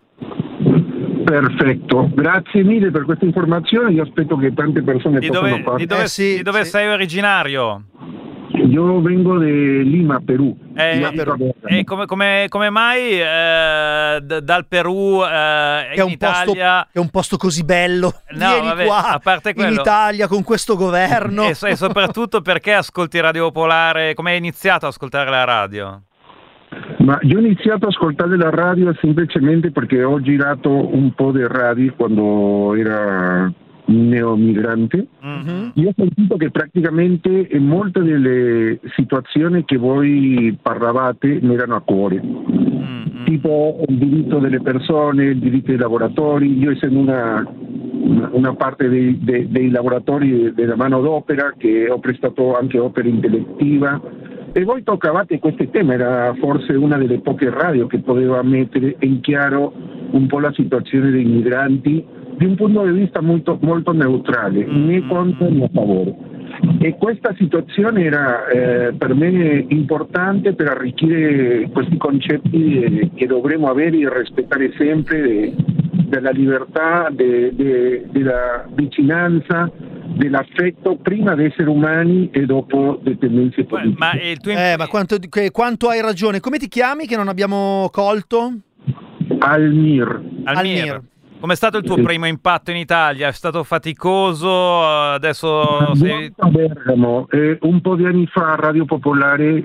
Perfetto, grazie mille per questa informazione. Io aspetto che tante persone Di possano dove, fare. di dove, Eh, sì, di dove sì. sei originario? Io vengo da Lima, Perù. Eh, Lima, Perù. E come, come- come mai eh, d- dal Perù eh, Che è, in un posto, Italia... che è un posto così bello. No, Vieni vabbè, qua a parte in quello- Italia con questo governo. E, so- e soprattutto perché ascolti Radio Popolare? Come hai iniziato ad ascoltare la radio? Ma io ho iniziato ad ascoltare la radio semplicemente perché ho girato un po' di radio quando era neomigrante. Mhm. Io ho sentito che praticamente molte delle situazioni che voi parlavate mi erano a cuore, Mm, mm. tipo il diritto delle persone, il diritto dei lavoratori. Io essendo una, una- una parte dei, dei- dei lavoratori della manodopera, che ho prestato anche opera intellettiva, e voi toccavate questi temi, era forse una delle poche radio che poteva mettere in chiaro un po' la situazione dei migranti di un punto di vista molto, molto neutrale, né contro né a favore. E questa situazione era eh, per me importante per arricchire questi concetti eh, che dovremmo avere e rispettare sempre de- della libertà, de- de- della vicinanza, dell'affetto prima di esseri umani e dopo le tendenze politiche. Ma il tuo Eh, ma quanto, che- quanto hai ragione. Come ti chiami che non abbiamo colto? Almir. Almir, Almir. com'è stato il tuo Sì. primo impatto in Italia? È stato faticoso? Adesso sei... A Bergamo, eh, un po' di anni fa Radio Popolare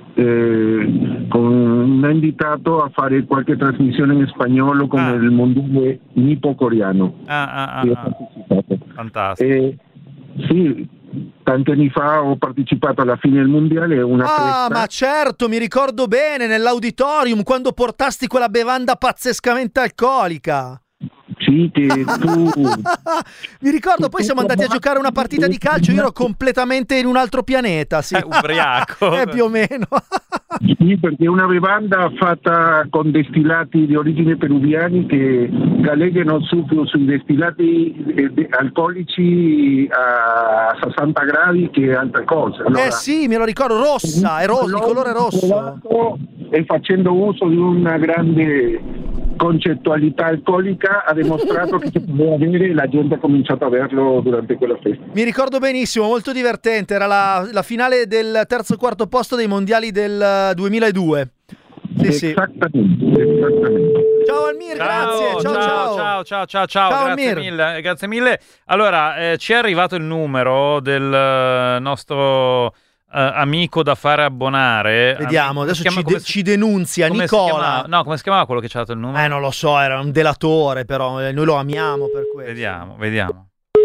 eh, con- mi ha invitato a fare qualche trasmissione in spagnolo con Ah. il mondiale nipo-coreano. Ah, ah, Che ho ah, ah. partecipato. Fantastico. Eh, sì, tanti anni fa ho partecipato alla fine del mondiale, è una Ah, festa. ma certo, mi ricordo bene nell'auditorium quando portasti quella bevanda pazzescamente alcolica. Sì, Sì, che tu... Mi ricordo, poi siamo andati a giocare una partita di calcio, io ero completamente in un altro pianeta, sì. Eh, ubriaco. Eh, più o meno. Sì, perché è una bevanda fatta con destillati di origine peruviani che gallegano su, sui destillati eh, alcolici a sessanta gradi, che è altra cosa. Allora, eh sì, me lo ricordo, rossa, è rosso, di colore rosso. E facendo uso di una grande concettualità alcolica ha dimostrato che si poteva avere, e la gente ha cominciato a averlo durante quella festa. Mi ricordo benissimo, molto divertente, era la, la finale del terzo e quarto posto dei mondiali del duemiladue. Sì, esattamente, sì. esattamente. Ciao Almir, grazie. Ciao, ciao, ciao, ciao, ciao, ciao, ciao, ciao grazie Almir. mille, grazie mille. Allora, eh, ci è arrivato il numero del eh, nostro Uh, amico da fare abbonare. Vediamo, Am- adesso chiama, ci, de- si, ci denunzia come Nicola. Si chiama, no, come si chiamava quello che ci ha dato il numero? Eh, non lo so, era un delatore, però eh, noi lo amiamo per questo. Vediamo, vediamo.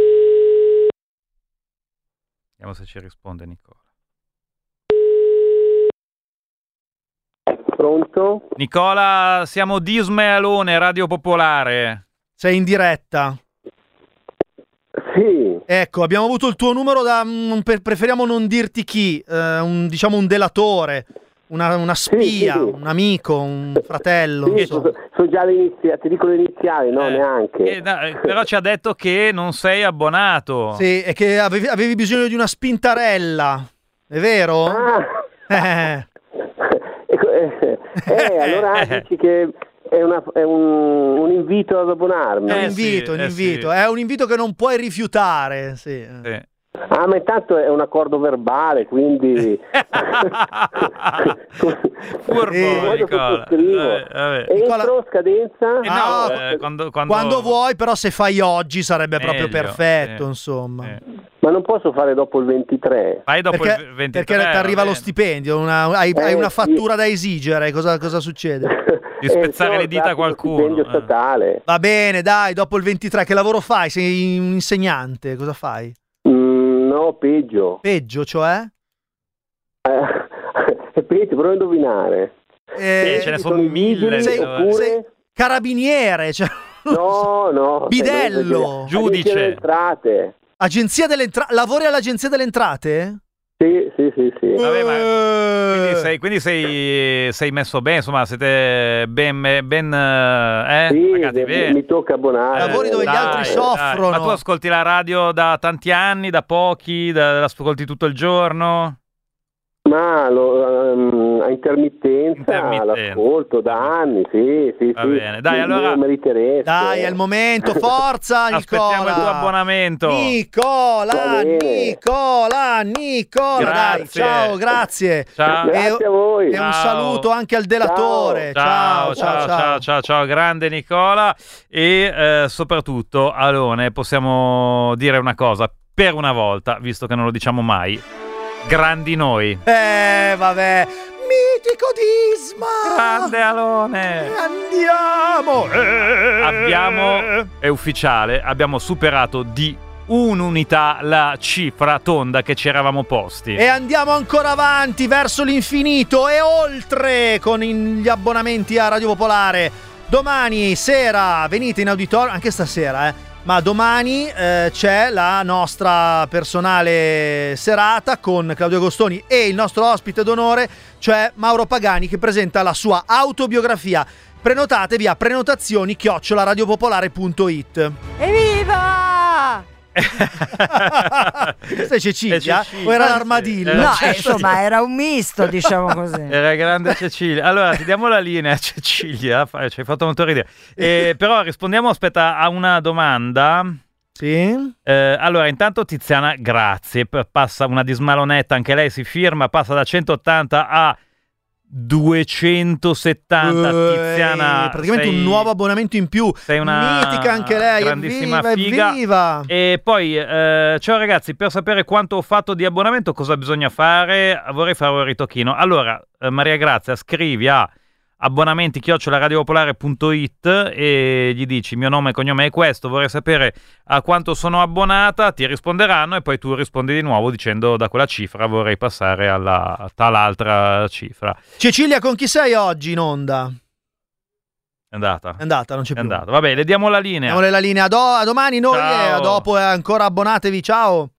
Vediamo se ci risponde Nicola. Pronto? Nicola, siamo Disme Alone, Radio Popolare. Sei in diretta? Sì. Ecco, abbiamo avuto il tuo numero da un, per, preferiamo non dirti chi, eh, un, diciamo un delatore, una, una spia, sì, sì, sì. un amico, un fratello. Sì, so. sono, sono già le iniziali, ti dico le iniziali, no, Eh, neanche. eh, no, eh, però ci ha detto che non sei abbonato. Sì, e che avevi, avevi bisogno di una spintarella, è vero? Ah. Eh. eh, eh, allora dici che è, una, è un, un invito ad abbonarmi. È un Eh, invito, sì, un eh, invito. sì. È un invito che non puoi rifiutare, sì. Sì. Ah, ma intanto è un accordo verbale, quindi Furbo, Eh, Nicola. sottoscrivo. Eh, vabbè. Entro scadenza? Eh, no, Ah, eh, quando, quando... Quando vuoi, però se fai oggi sarebbe proprio Meglio, perfetto, sì. insomma. Eh. Ma non posso fare dopo il ventitré? Fai dopo Perché, il ventitré. perché ti arriva va lo bene. stipendio, una- hai, Eh, hai una sì. fattura da esigere, cosa, cosa succede? Di spezzare Eh, le dita a esatto, qualcuno. stipendio eh. statale. Va bene, dai, dopo il ventitré, che lavoro fai? Sei un insegnante, cosa fai? Mm, no, peggio. Peggio, cioè? Eh, è peggio, provo a indovinare. Eh, Sì, ce ne Sono sono i vigili, mille. sei- dove- oppure- sei carabiniere, cioè, No, no. Bidello. Giudice. Agenzia delle entrate. agenzia delle entrate, lavori all'agenzia delle entrate? Sì, sì, sì, sì. Vabbè, ma Eh. quindi sei, quindi sei, sei messo bene, insomma, siete ben, ben eh, Sì, pagati mi- bene. mi tocca abbonare. Lavori dove gli Dai, altri dai. soffrono. Ma tu ascolti la radio da tanti anni, da pochi, da, ascolti tutto il giorno? Ma lo, ehm, a intermittenza, Intermittenza. l'ascolto da anni, sì, sì, Va sì. bene. Dai, Mi- allora- lo meritereste. Dai, è il momento, forza Nicola! Aspettiamo il tuo abbonamento. Nicola, Va bene. Nicola, Nicola, dai, Grazie. ciao, grazie. Ciao. Grazie E- a voi. E un Ciao. saluto anche al delatore. Ciao, ciao, ciao, ciao, ciao, grande Nicola. E eh, soprattutto, Alone, possiamo dire una cosa, per una volta, visto che non lo diciamo mai, grandi noi. Eh, vabbè. Mitico Disma! Grande Alone! Andiamo! Eh. Abbiamo, è ufficiale, abbiamo superato di un'unità la cifra tonda che ci eravamo posti. E andiamo ancora avanti verso l'infinito e oltre con in- gli abbonamenti a Radio Popolare. Domani sera venite in auditorio, anche stasera, eh. Ma domani eh, c'è la nostra personale serata con Claudio Agostoni e il nostro ospite d'onore, cioè Mauro Pagani, che presenta la sua autobiografia. Prenotatevi a prenotazioni chiocciola radiopopolare punto it. Evviva! Questa è Cecilia? È Cecilia. O era Ah, sì. l'armadillo? Era No, Cecilia. eh, insomma, era un misto, diciamo così. Era grande Cecilia. Allora, ti diamo la linea, Cecilia. Fa- Ci hai fatto molto ridere. Eh, però rispondiamo, aspetta, a una domanda. Sì? Eh, allora, intanto Tiziana, grazie. P- Passa una dismalonetta, anche lei si firma, passa da centottanta a duecentosettanta. Eh, Tiziana, praticamente sei- un nuovo abbonamento in più. sei una Mitica anche lei. grandissima evviva, figa. evviva. E poi, eh, ciao ragazzi, per sapere quanto ho fatto di abbonamento, cosa bisogna fare? Vorrei fare un ritocchino. Allora, eh, Maria Grazia, scrivi a abbonamenti chiocciola radiopopolare punto it e gli dici mio nome e cognome è questo, vorrei sapere a quanto sono abbonata, ti risponderanno e poi tu rispondi di nuovo dicendo da quella cifra vorrei passare alla tal'altra cifra. Cecilia, con chi sei oggi in onda? È andata. È andata, non c'è È più. andata. Vabbè, le diamo la linea. Diamo la linea. A, do- a domani noi Ciao. e a dopo eh, ancora abbonatevi. Ciao.